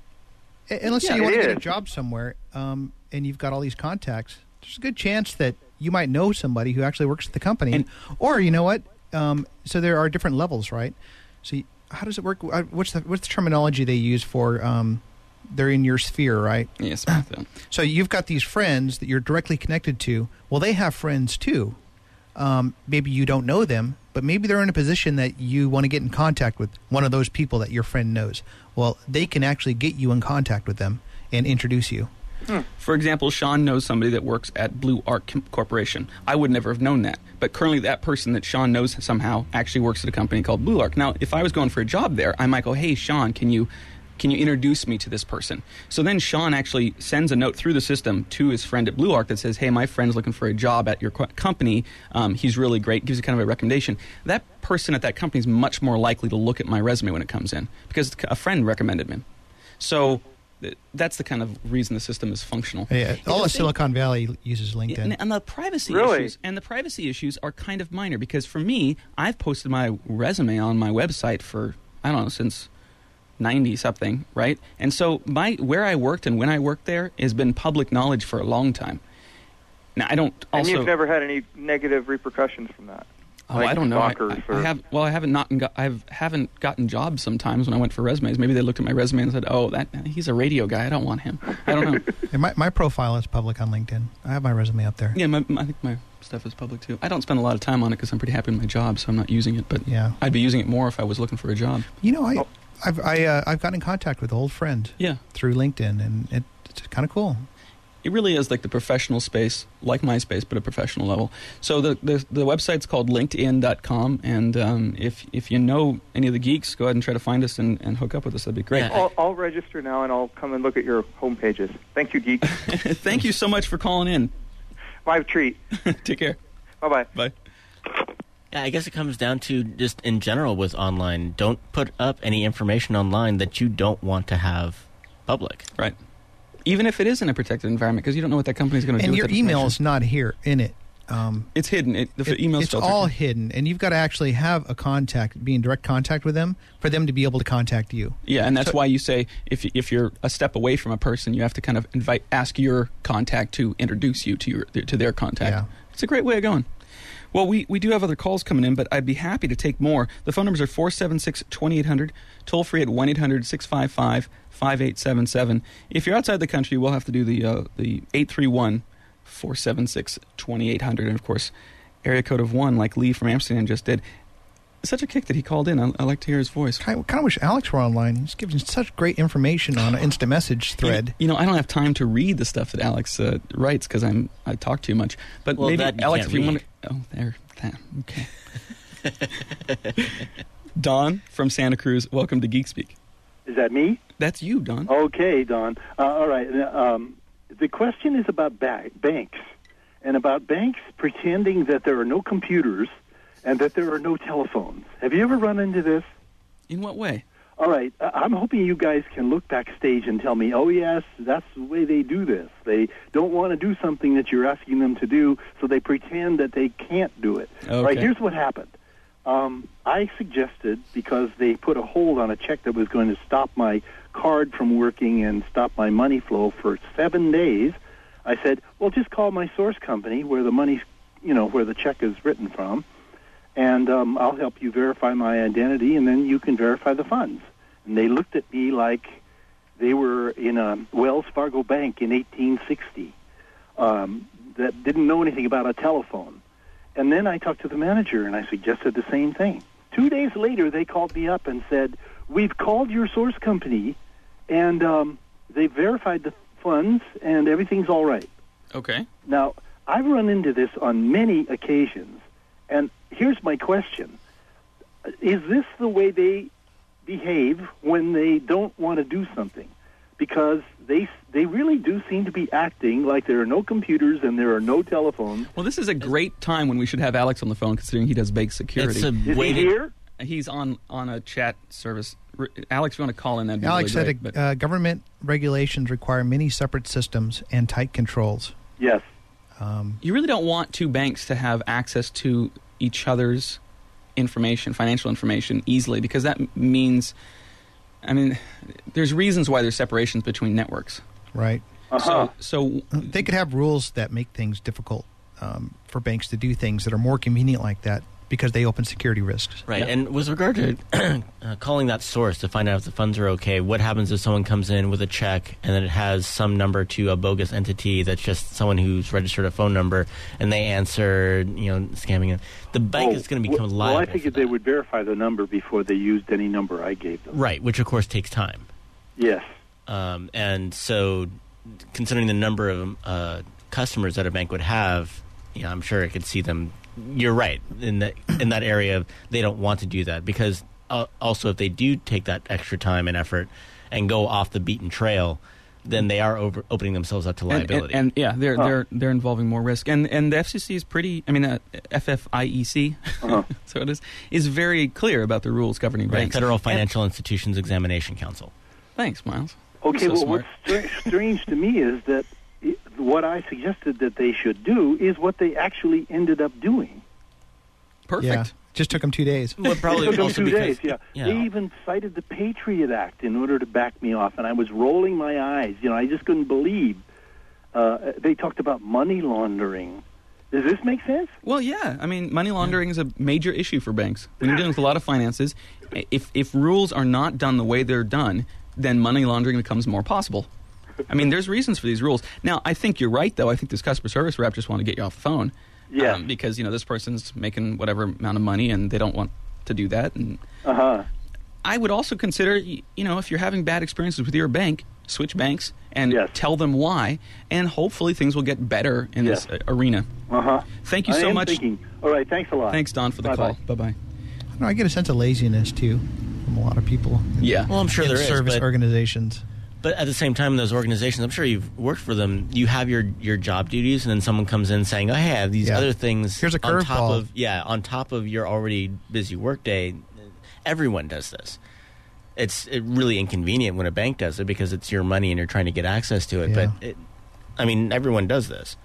S3: and let's say
S5: Yeah,
S3: you want to
S5: it
S3: get a
S5: is.
S3: job somewhere, and you've got all these contacts. There's a good chance that you might know somebody who actually works at the company,
S1: And-
S3: or you know what? So there are different levels, right? So how does it work? What's the terminology they use for? They're in your sphere, right?
S1: Yes.
S3: So you've got these friends that you're directly connected to. Well, they have friends too. Maybe you don't know them, but maybe they're in a position that you want to get in contact with one of those people that your friend knows. Well, they can actually get you in contact with them and introduce you.
S1: For example, Sean knows somebody that works at Blue Arc Corporation. I would never have known that. But currently that person that Sean knows somehow actually works at a company called Blue Arc. Now, if I was going for a job there, I might go, hey, Sean, can you introduce me to this person? So then Sean actually sends a note through the system to his friend at Blue Arc that says, hey, my friend's looking for a job at your company. He's really great, gives you kind of a recommendation. That person at that company is much more likely to look at my resume when it comes in because a friend recommended me. So that's the kind of reason the system is functional.
S3: Yeah, all of Silicon Valley uses LinkedIn.
S1: And the privacy
S5: Really?
S1: issues are kind of minor because for me, I've posted my resume on my website for, I don't know, since 90-something, right? And so where I worked and when I worked there has been public knowledge for a long time. Now, I don't
S5: And
S1: also...
S5: you've never had any negative repercussions from that?
S1: Oh,
S5: like
S1: I don't know.
S5: stalkers
S1: I have. Well, I haven't gotten jobs sometimes when I went for resumes. Maybe they looked at my resume and said, "Oh, he's a radio guy. I don't want him." I don't know.
S3: And my profile is public on LinkedIn. I have my resume up there.
S1: Yeah, I think my stuff is public too. I don't spend a lot of time on it because I'm pretty happy with my job, so I'm not using it. But
S3: Yeah.
S1: I'd be using it more if I was looking for a job.
S3: You know, I've gotten in contact with an old friend
S1: Yeah,
S3: through LinkedIn, and it's kind of cool.
S1: it really is like the professional space, like MySpace, but a professional level. So the website's called LinkedIn.com, and if you know any of the geeks, go ahead and try to find us and hook up with us. That'd be great.
S4: Yeah.
S5: I'll register now, and I'll come and look at your home pages. Thank you, geek.
S1: Thank you so much for calling in.
S5: My treat.
S1: Take care.
S5: Bye-bye.
S1: Bye.
S4: Yeah, I guess it comes down to just in general with online, don't put up any information online that you don't want to have public.
S1: Right. Even if it is in a protected environment, because you don't know what that company's going to do
S3: And
S1: with
S3: your
S1: that
S3: email
S1: information.
S3: is not here in it.
S1: It's hidden. The email's
S3: it's
S1: filtered.
S3: all hidden, and you've got to actually have a contact, be in direct contact with them for them to be able to contact you.
S1: Yeah, and that's
S3: So-
S1: why you say if you're a step away from a person, you have to kind of ask your contact to introduce you to their contact.
S3: Yeah.
S1: It's a great way of going. Well, we do have other calls coming in, but I'd be happy to take more. The phone numbers are 476-2800, toll free at 1-800-655-5877. If you're outside the country, we'll have to do the 831-476-2800, and of course, area code of 1, like Lee from Amsterdam just did. It's such a kick that he called in. I like to hear his voice.
S3: I kind of wish Alex were online. He's giving such great information on an instant message thread.
S1: You know, I don't have time to read the stuff that Alex writes because I talk too much. But
S4: Well,
S1: maybe
S4: that you
S1: Alex,
S4: can't
S1: if you
S4: read.
S1: want to, okay. Don from Santa Cruz, welcome to Geek Speak.
S6: Is that me?
S1: That's you, Don.
S6: Okay, Don. All right. The question is about banks, and about banks pretending that there are no computers and that there are no telephones. Have you ever run into this?
S1: In what way?
S6: All right. I'm hoping you guys can look backstage and tell me, oh, yes, that's the way they do this. They don't want to do something that you're asking them to do, so they pretend that they can't do it.
S1: Okay.
S6: All right, here's what happened. I suggested, because they put a hold on a check that was going to stop my card from working and stop my money flow for 7 days, I said, well, just call my source company where the money's, where the check is written from, and I'll help you verify my identity, and then you can verify the funds. And they looked at me like they were in a Wells Fargo bank in 1860 that didn't know anything about a telephone. And then I talked to the manager, and I suggested the same thing. 2 days later, they called me up and said, we've called your source company, and they verified the funds, and everything's all right.
S1: Okay.
S6: Now, I've run into this on many occasions, and here's my question. Is this the way they behave when they don't want to do something? Because they really do seem to be acting like there are no computers and there are no telephones.
S1: Well, this is a great time when we should have Alex on the phone, considering he does bake security.
S4: It's a
S6: Is
S4: way
S6: he
S4: to-
S6: here?
S1: He's on a chat service. Alex, if you want to call in, that'd be
S3: Alex
S1: really
S3: said
S1: great. but-
S3: government regulations require many separate systems and tight controls.
S6: Yes.
S1: You really don't want two banks to have access to each other's information, financial information, easily, because that means, I mean, there's reasons why there's separations between networks.
S3: Right.
S1: So
S3: They could have rules that make things difficult for banks to do things that are more convenient like that because they open security risks.
S4: Right,
S1: Yeah.
S4: and with regard to calling that source to find out if the funds are okay, what happens if someone comes in with a check and then it has some number to a bogus entity that's just someone who's registered a phone number and they answer, scamming it? The bank is going to become liable.
S6: Well, I
S4: for
S6: figured
S4: that.
S6: they would verify the number before they used any number I gave them.
S4: Right, which of course takes time.
S6: Yes.
S4: And so, considering the number of customers that a bank would have, I'm sure I could see them. You're right in that area. They don't want to do that because also if they do take that extra time and effort and go off the beaten trail, then they are opening themselves up to liability.
S1: And they're involving more risk. And the FCC is pretty. I mean, FFIEC, so it is very clear about the rules governing
S4: Right,
S1: banks.
S4: Federal Financial Institutions Examination Council.
S1: Thanks, Miles.
S6: Okay,
S1: So
S6: well,
S1: smart.
S6: what's strange to me is that what I suggested that they should do is what they actually ended up doing.
S1: Perfect.
S3: Yeah. Just took them 2 days.
S4: Well, probably
S6: It took them
S4: also
S6: 2
S4: because
S6: days, They even cited the Patriot Act in order to back me off, and I was rolling my eyes. I just couldn't believe. They talked about money laundering. Does this make sense?
S1: Well, yeah. I mean, money laundering is a major issue for banks. When you're dealing with a lot of finances, if rules are not done the way they're done, then money laundering becomes more possible. I mean, there's reasons for these rules. Now, I think you're right, though. I think this customer service rep just want to get you off the phone.
S6: Yeah.
S1: Because, this person's making whatever amount of money, and they don't want to do that. And I would also consider, if you're having bad experiences with your bank, switch banks and tell them why, and hopefully things will get better in this arena. Thank you so much.
S6: All right, thanks a lot.
S1: Thanks, Don, for the call. Bye-bye.
S3: I get a sense of laziness, too, from a lot of people.
S1: Yeah.
S4: Well, I'm sure
S3: in
S4: there is,
S3: service
S4: but
S3: organizations.
S4: But at the same time, those organizations, I'm sure you've worked for them. You have your job duties, and then someone comes in saying, "Oh, hey, I have these other things."
S3: Here's a
S4: on top
S3: curveball.
S4: of on top of your already busy workday. Everyone does this. It's really inconvenient when a bank does it because it's your money and you're trying to get access to it.
S3: Yeah.
S4: But everyone does this.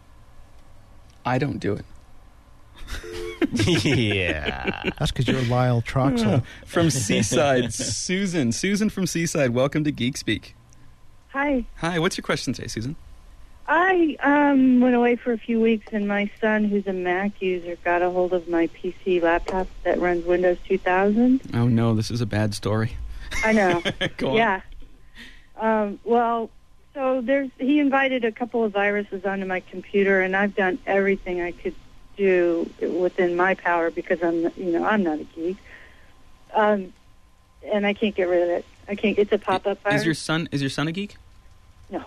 S1: I don't do it.
S4: Yeah.
S3: That's because you're Lyle Troxel.
S1: From Seaside, Susan. Susan from Seaside, welcome to Geek Speak.
S7: Hi.
S1: Hi, what's your question today, Susan?
S7: I went away for a few weeks, and my son, who's a Mac user, got a hold of my PC laptop that runs Windows 2000.
S1: Oh, no, this is a bad story.
S7: I know.
S1: Go on.
S7: Yeah. So he invited a couple of viruses onto my computer, and I've done everything I could do within my power because I'm not a geek. And I can't get rid of it. I can't. It's a pop-up virus.
S1: Is your son a geek?
S7: No.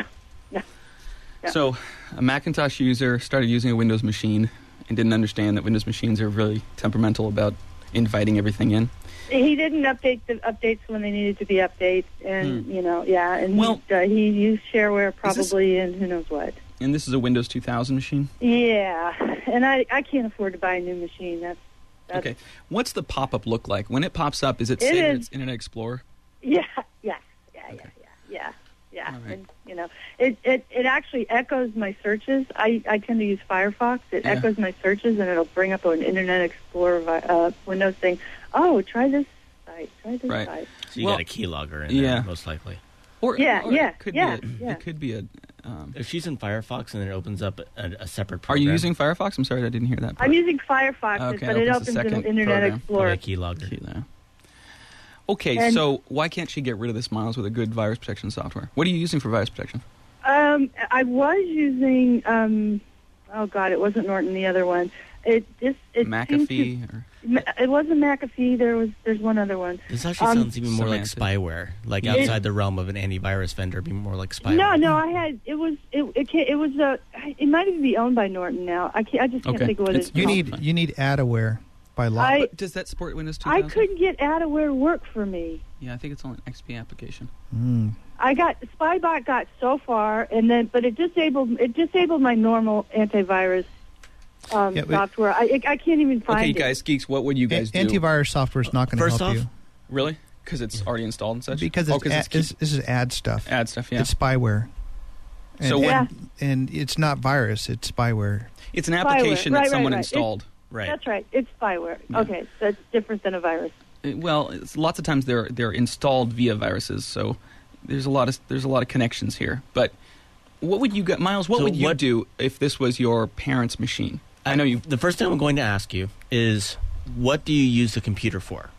S1: So, a Macintosh user started using a Windows machine and didn't understand that Windows machines are really temperamental about inviting everything in.
S7: He didn't update the updates when they needed to be updated, and
S1: Well,
S7: he used shareware probably, and who knows what.
S1: And this is a Windows 2000 machine?
S7: Yeah, and I can't afford to buy a new machine. That's
S1: Okay. What's the pop-up look like? When it pops up, is it
S7: It
S1: saved in
S7: is-
S1: its Internet Explorer?
S7: yeah.
S1: All right.
S7: And it actually echoes my searches. I tend to use Firefox. It
S1: Yeah.
S7: echoes my searches, and it'll bring up an Internet Explorer Windows saying, "Oh, try this site. Try this
S1: Right.
S7: site."
S4: So you got a keylogger in
S1: Yeah.
S4: there, most likely.
S1: Or it could
S7: yeah.
S1: be a
S4: If she's in Firefox and it opens up a separate
S1: Are
S4: program.
S1: you using Firefox? I'm sorry, I didn't hear that part.
S7: I'm using Firefox,
S1: Okay,
S7: but it
S1: opens
S7: opens
S1: the
S7: an
S1: second
S7: Internet
S1: program.
S7: Explorer.
S4: Okay, keylogger.
S1: Yeah. Okay,
S7: And-
S1: so why can't she get rid of this, Miles, with a good virus protection software? What are you using for virus protection?
S7: I was using, it wasn't Norton, the other one. It
S1: McAfee? Or
S7: It wasn't McAfee. There's one other one.
S4: This actually sounds even more like
S1: Semantic.
S4: spyware, like outside the realm of an antivirus vendor, be more like spyware.
S7: No, it might even be owned by Norton now. I just can't
S1: Okay.
S7: think of what it's
S3: You
S7: called.
S3: need Adaware by law.
S7: I-
S1: But does that support Windows
S7: I
S1: 2000?
S7: couldn't get Adaware to work for me.
S1: Yeah, I think it's only an XP application.
S7: Spybot got so far, but it disabled my normal antivirus software. I can't even find
S1: Okay,
S7: it.
S1: guys, geeks, what would you guys do?
S3: Antivirus software is not going to
S4: First
S3: help
S4: off,
S3: you
S1: Really? Because it's already installed and such?
S3: because this is ad stuff.
S1: ad stuff, yeah.
S3: It's spyware. And,
S1: So
S7: Yeah.
S3: and it's not virus; it's spyware.
S1: It's an application
S7: Spyware.
S1: that someone
S7: Right.
S1: installed.
S4: Right.
S7: That's right. It's spyware.
S1: Yeah.
S7: Okay, that's different than a virus.
S1: Well, lots of times they're installed via viruses, so there's a lot of connections here. But what would you get, Miles? What
S4: So
S1: would you
S4: what-
S1: do if this was your parents' machine? I know you.
S4: The first thing I'm going to ask you is, what do you use the computer for?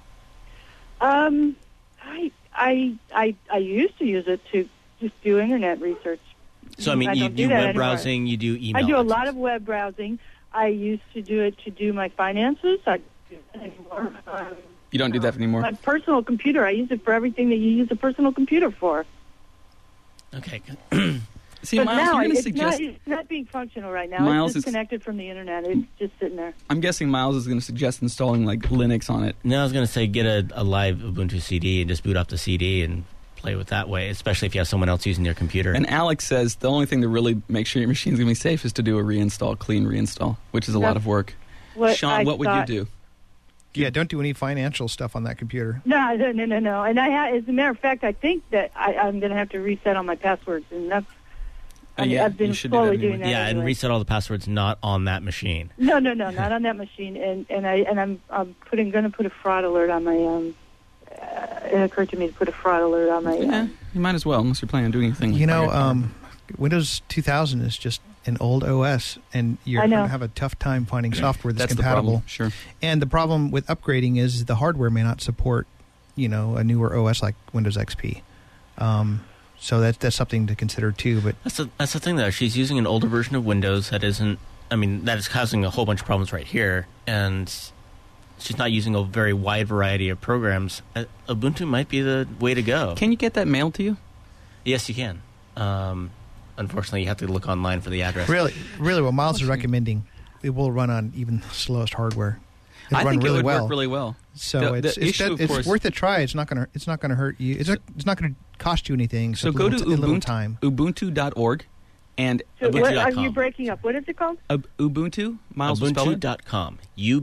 S7: I used to use it to just do internet research.
S4: So, I mean, you
S7: don't
S4: do
S7: that
S4: web
S7: anymore.
S4: browsing, you do email.
S7: I do a
S4: access.
S7: lot of web browsing. I used to do it to do my finances. I don't do that anymore.
S1: You don't do that anymore.
S7: My personal computer. I use it for everything that you use a personal computer for.
S4: Okay.
S1: See,
S7: But
S1: Miles,
S7: now
S1: you're going to
S7: it's
S1: suggest.
S7: not being functional right now.
S1: Miles
S7: it's
S1: is-
S7: disconnected from the internet. It's just sitting there.
S1: I'm guessing Miles is going to suggest installing like Linux on it.
S4: No, I was going to say get a live Ubuntu CD and just boot up the CD and play with that way, especially if you have someone else using their computer.
S1: And Alex says the only thing to really make sure your machine's going to be safe is to do a clean reinstall, which is a lot of work. Sean, what would you do?
S3: Yeah, don't do any financial stuff on that computer.
S7: No. And as a matter of fact, I think that I'm going to have to reset all my passwords, and that's.
S1: Yeah,
S7: I've been
S1: you should do that
S7: slowly
S1: anyway.
S7: doing that.
S4: yeah, and
S7: anyway.
S4: reset all the passwords not on that machine.
S7: No, not on that machine. And I'm going to put a fraud alert on my. It occurred to me to put a fraud alert on my.
S1: Yeah, you might as well, unless you're planning on doing anything.
S3: You
S1: like
S3: know,
S1: Firefox.
S3: Windows 2000 is just an old OS, and you're
S7: I
S3: going
S7: know.
S3: to have a tough time finding software that's
S1: the
S3: compatible.
S1: problem. Sure.
S3: And the problem with upgrading is the hardware may not support, a newer OS like Windows XP. So that's something to consider too. But
S4: That's the thing, though. She's using an older version of Windows that isn't. I mean, that is causing a whole bunch of problems right here, and she's not using a very wide variety of programs. Ubuntu might be the way to go.
S1: Can you get that mailed to you?
S4: Yes, you can. Unfortunately, you have to look online for the address.
S3: really, what Miles is recommending, it will run on even the slowest hardware. It'll
S1: I
S3: run
S1: think
S3: really
S1: it would
S3: well.
S1: work really well.
S3: So
S1: The issue, of course-
S3: it's worth a try. It's not gonna hurt you. It's not gonna cost you anything.
S1: So
S3: it's
S1: go
S3: a
S1: to
S3: little time.
S1: Ubuntu.org and
S7: So what, are
S4: Ubuntu.com.
S7: you breaking up? What is it called?
S1: Ubuntu. Miles will spell it.
S4: Ubuntu.com.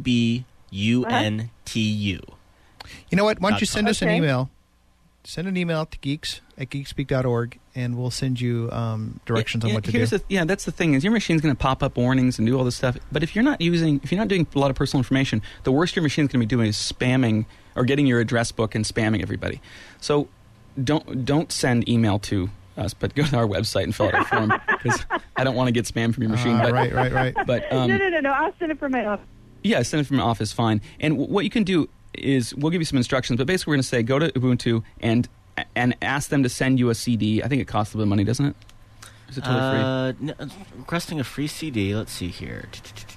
S4: UBUNTU.
S3: You know what? Why don't you send us an
S7: Okay.
S3: email? Send an email to geeks@geekspeak.org, and we'll send you directions on what to do.
S1: That's the thing is your machine's going to pop up warnings and do all this stuff. But if you're not doing a lot of personal information, the worst your machine's going to be doing is spamming or getting your address book and spamming everybody. So don't send email to us, but go to our website and fill out our form because I don't want to get spam from your machine. But,
S3: Right.
S1: But
S7: No. I'll send it from my office.
S1: yeah, send it from your office, fine. And what you can do is we'll give you some instructions, but basically we're going to say go to Ubuntu and ask them to send you a CD. I think it costs a little bit of money, doesn't it? Is it totally free?
S4: No, requesting a free CD. Let's see here.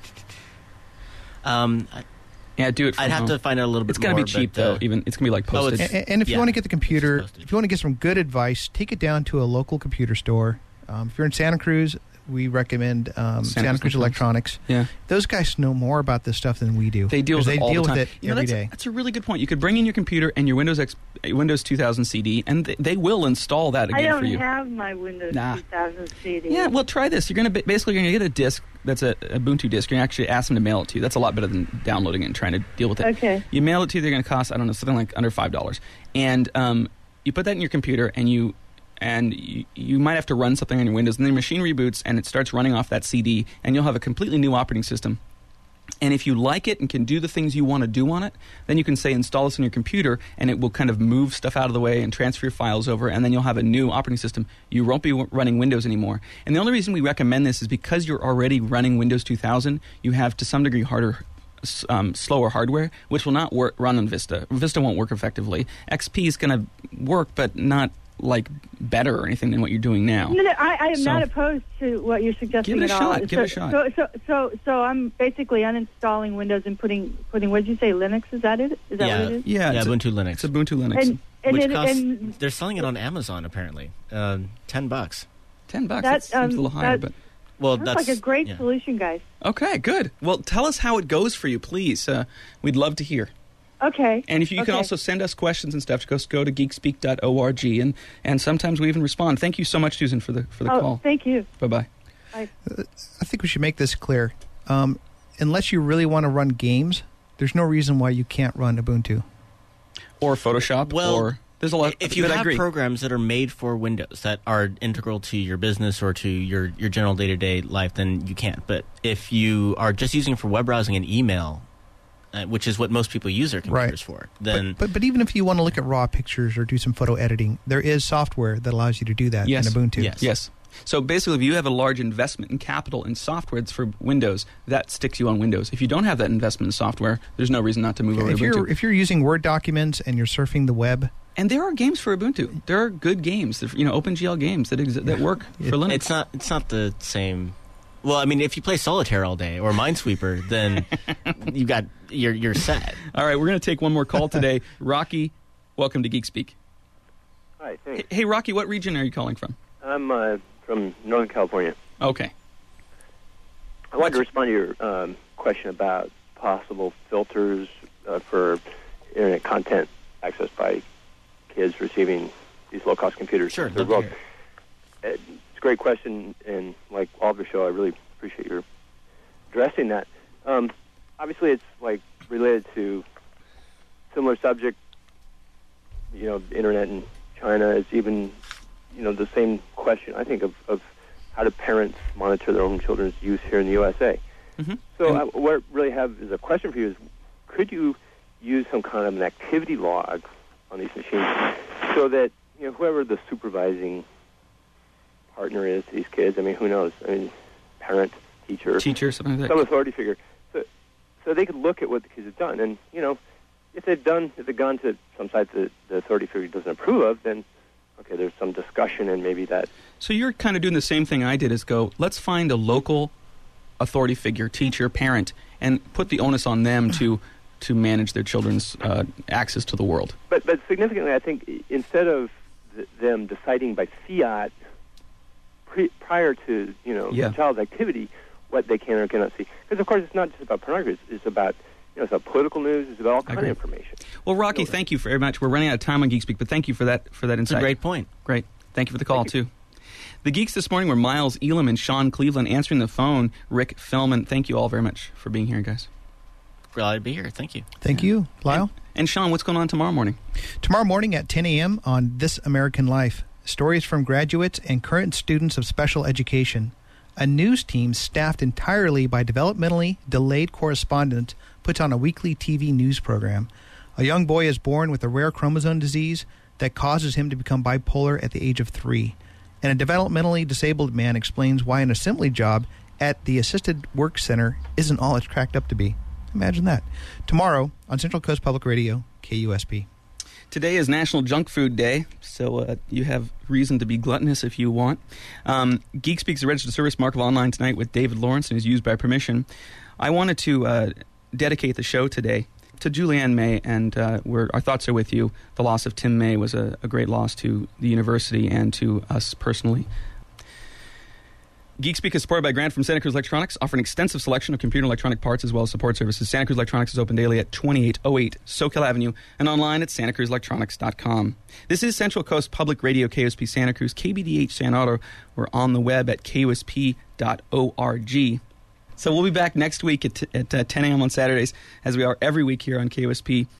S1: Yeah, do it from
S4: I'd have
S1: home.
S4: to find out a little bit
S1: It's
S4: more.
S1: going to be cheap,
S4: but,
S1: though. Even it's going to be like postage.
S4: it's-
S3: And if you
S4: Yeah.
S3: want to get the computer,
S4: It's postage.
S3: if you want to get some good advice, take it down to a local computer store. If you're in Santa Cruz, we recommend Santa Cruz Electronics.
S1: Yeah.
S3: Those guys know more about this stuff than we do.
S1: They deal with
S3: 'Cause
S1: it all
S3: they deal
S1: the time.
S3: with it every day.
S1: That's a really good point. You could bring in your computer and your Windows 2000 CD, and they will install that
S7: I
S1: again
S7: don't
S1: for you.
S7: have my Windows
S1: Nah.
S7: 2000 CD.
S1: Yeah, well, try this. You're going to basically get a disk that's a Ubuntu disk. You're going to actually ask them to mail it to you. That's a lot better than downloading it and trying to deal with it.
S7: Okay.
S1: You mail it to you. They're going to cost, I don't know, something like under $5. And you put that in your computer, and you might have to run something on your Windows, and then your machine reboots, and it starts running off that CD, and you'll have a completely new operating system. And if you like it and can do the things you want to do on it, then you can say install this on your computer, and it will kind of move stuff out of the way and transfer your files over, and then you'll have a new operating system. You won't be running Windows anymore. And the only reason we recommend this is because you're already running Windows 2000, you have to some degree slower hardware, which will not run on Vista. Vista won't work effectively. XP is going to work, but not like better or anything than what you're doing now.
S7: No, I am
S1: So-
S7: not opposed to what you're suggesting
S1: Give it a
S7: at all.
S1: shot. Give it a shot.
S7: So I'm basically uninstalling Windows and putting. What did you say? Linux? Is that it? Is that
S4: Yeah.
S7: what it is?
S1: Yeah,
S4: Yeah,
S1: it's
S4: Ubuntu Linux.
S1: It's Ubuntu Linux.
S7: And
S4: Which
S7: it-
S4: costs,
S7: and
S4: they're selling it on Amazon apparently. $10.
S1: $10.
S7: That,
S1: That seems a
S7: um,
S1: little higher,
S7: that-
S1: but
S4: Well,
S7: sounds
S4: that's
S7: like a great
S4: yeah.
S7: solution, guys.
S1: okay, good. Well, tell us how it goes for you, please. We'd love to hear.
S7: Okay.
S1: And if you can
S7: Okay.
S1: also send us questions and stuff, just go to geekspeak.org, and sometimes we even respond. Thank you so much, Susan, for the call.
S7: Thank you.
S1: Bye-bye.
S3: I think we should make this clear. Unless you really want to run games, there's no reason why you can't run Ubuntu.
S1: Or Photoshop,
S4: Well,
S1: or There's a lot.
S4: If you
S1: but I
S4: have
S1: agree.
S4: programs that are made for Windows that are integral to your business or to your general day-to-day life, then you can't. But if you are just using it for web browsing and email, which is what most people use their computers for, then...
S3: But even if you want to look at raw pictures or do some photo editing, there is software that allows you to do that
S1: Yes.
S3: in Ubuntu.
S1: Yes. So basically, if you have a large investment in capital in software that's for Windows, that sticks you on Windows. If you don't have that investment in software, there's no reason not to move over to Ubuntu.
S3: If you're using Word documents and you're surfing the web...
S1: And there are games for Ubuntu. There are good games, OpenGL games that work for Linux.
S4: It's not the same... Well, I mean, if you play Solitaire all day or Minesweeper, then you're set.
S1: All right, we're going to take one more call today. Rocky, welcome to GeekSpeak.
S8: Hi, thanks.
S1: Hey, Rocky, what region are you calling from?
S8: I'm from Northern California.
S1: Okay.
S8: I wanted to respond to your question about possible filters for internet content accessed by kids receiving these low-cost computers.
S4: Sure.
S8: in the third world. It's a great question, and like all of your show, I really appreciate your addressing that. Obviously, it's like related to similar subject. The internet in China is even, the same question, I think, of how do parents monitor their own children's use here in the USA.
S1: Mm-hmm.
S8: So what I really have is a question for you is, could you use some kind of an activity log on these machines so that, whoever the supervising partner is to these kids, I mean, who knows? I mean, parent, teacher,
S1: something like that.
S8: some authority figure, so they could look at what the kids have done. And, if they've gone to some site that the authority figure doesn't approve of, then, okay, there's some discussion and maybe that.
S1: So you're kind of doing the same thing I did, is let's find a local authority figure, teacher, parent, and put the onus on them to manage their children's access to the world.
S8: But significantly, I think instead of them deciding by fiat prior to the child's activity what they can or cannot see, because of course it's not just about pornography; it's about it's about political news, it's about all kinds of information.
S1: Well, Rocky, thank you very much. We're running out of time on GeekSpeak, but thank you for that insight.
S4: It's a great point.
S1: Great. Thank you for the call too. The Geeks this morning were Miles Elam and Sean Cleveland. Answering the phone, Rick Fellman. Thank you all very much for being here, guys.
S4: Glad to be here. Thank you.
S3: Thank you, Lyle.
S1: And Sean, what's going on tomorrow morning?
S3: Tomorrow morning at 10 a.m. on This American Life, stories from graduates and current students of special education. A news team staffed entirely by developmentally delayed correspondents puts on a weekly TV news program. A young boy is born with a rare chromosome disease that causes him to become bipolar at the age of 3. And a developmentally disabled man explains why an assembly job at the Assisted Work Center isn't all it's cracked up to be. Imagine that. Tomorrow on Central Coast Public Radio, KUSP.
S1: Today is National Junk Food Day, so you have reason to be gluttonous if you want. GeekSpeak is a registered service mark of online tonight with David Lawrence and is used by permission. I wanted to dedicate the show today to Julianne May, and our thoughts are with you. The loss of Tim May was a great loss to the university and to us personally. GeekSpeak is supported by a grant from Santa Cruz Electronics, offering extensive selection of computer and electronic parts as well as support services. Santa Cruz Electronics is open daily at 2808 Soquel Avenue and online at santacruzelectronics.com. This is Central Coast Public Radio, KUSP Santa Cruz, KBDH San Otto. We're on the web at kusp.org. So we'll be back next week at 10 a.m. on Saturdays, as we are every week here on KUSP.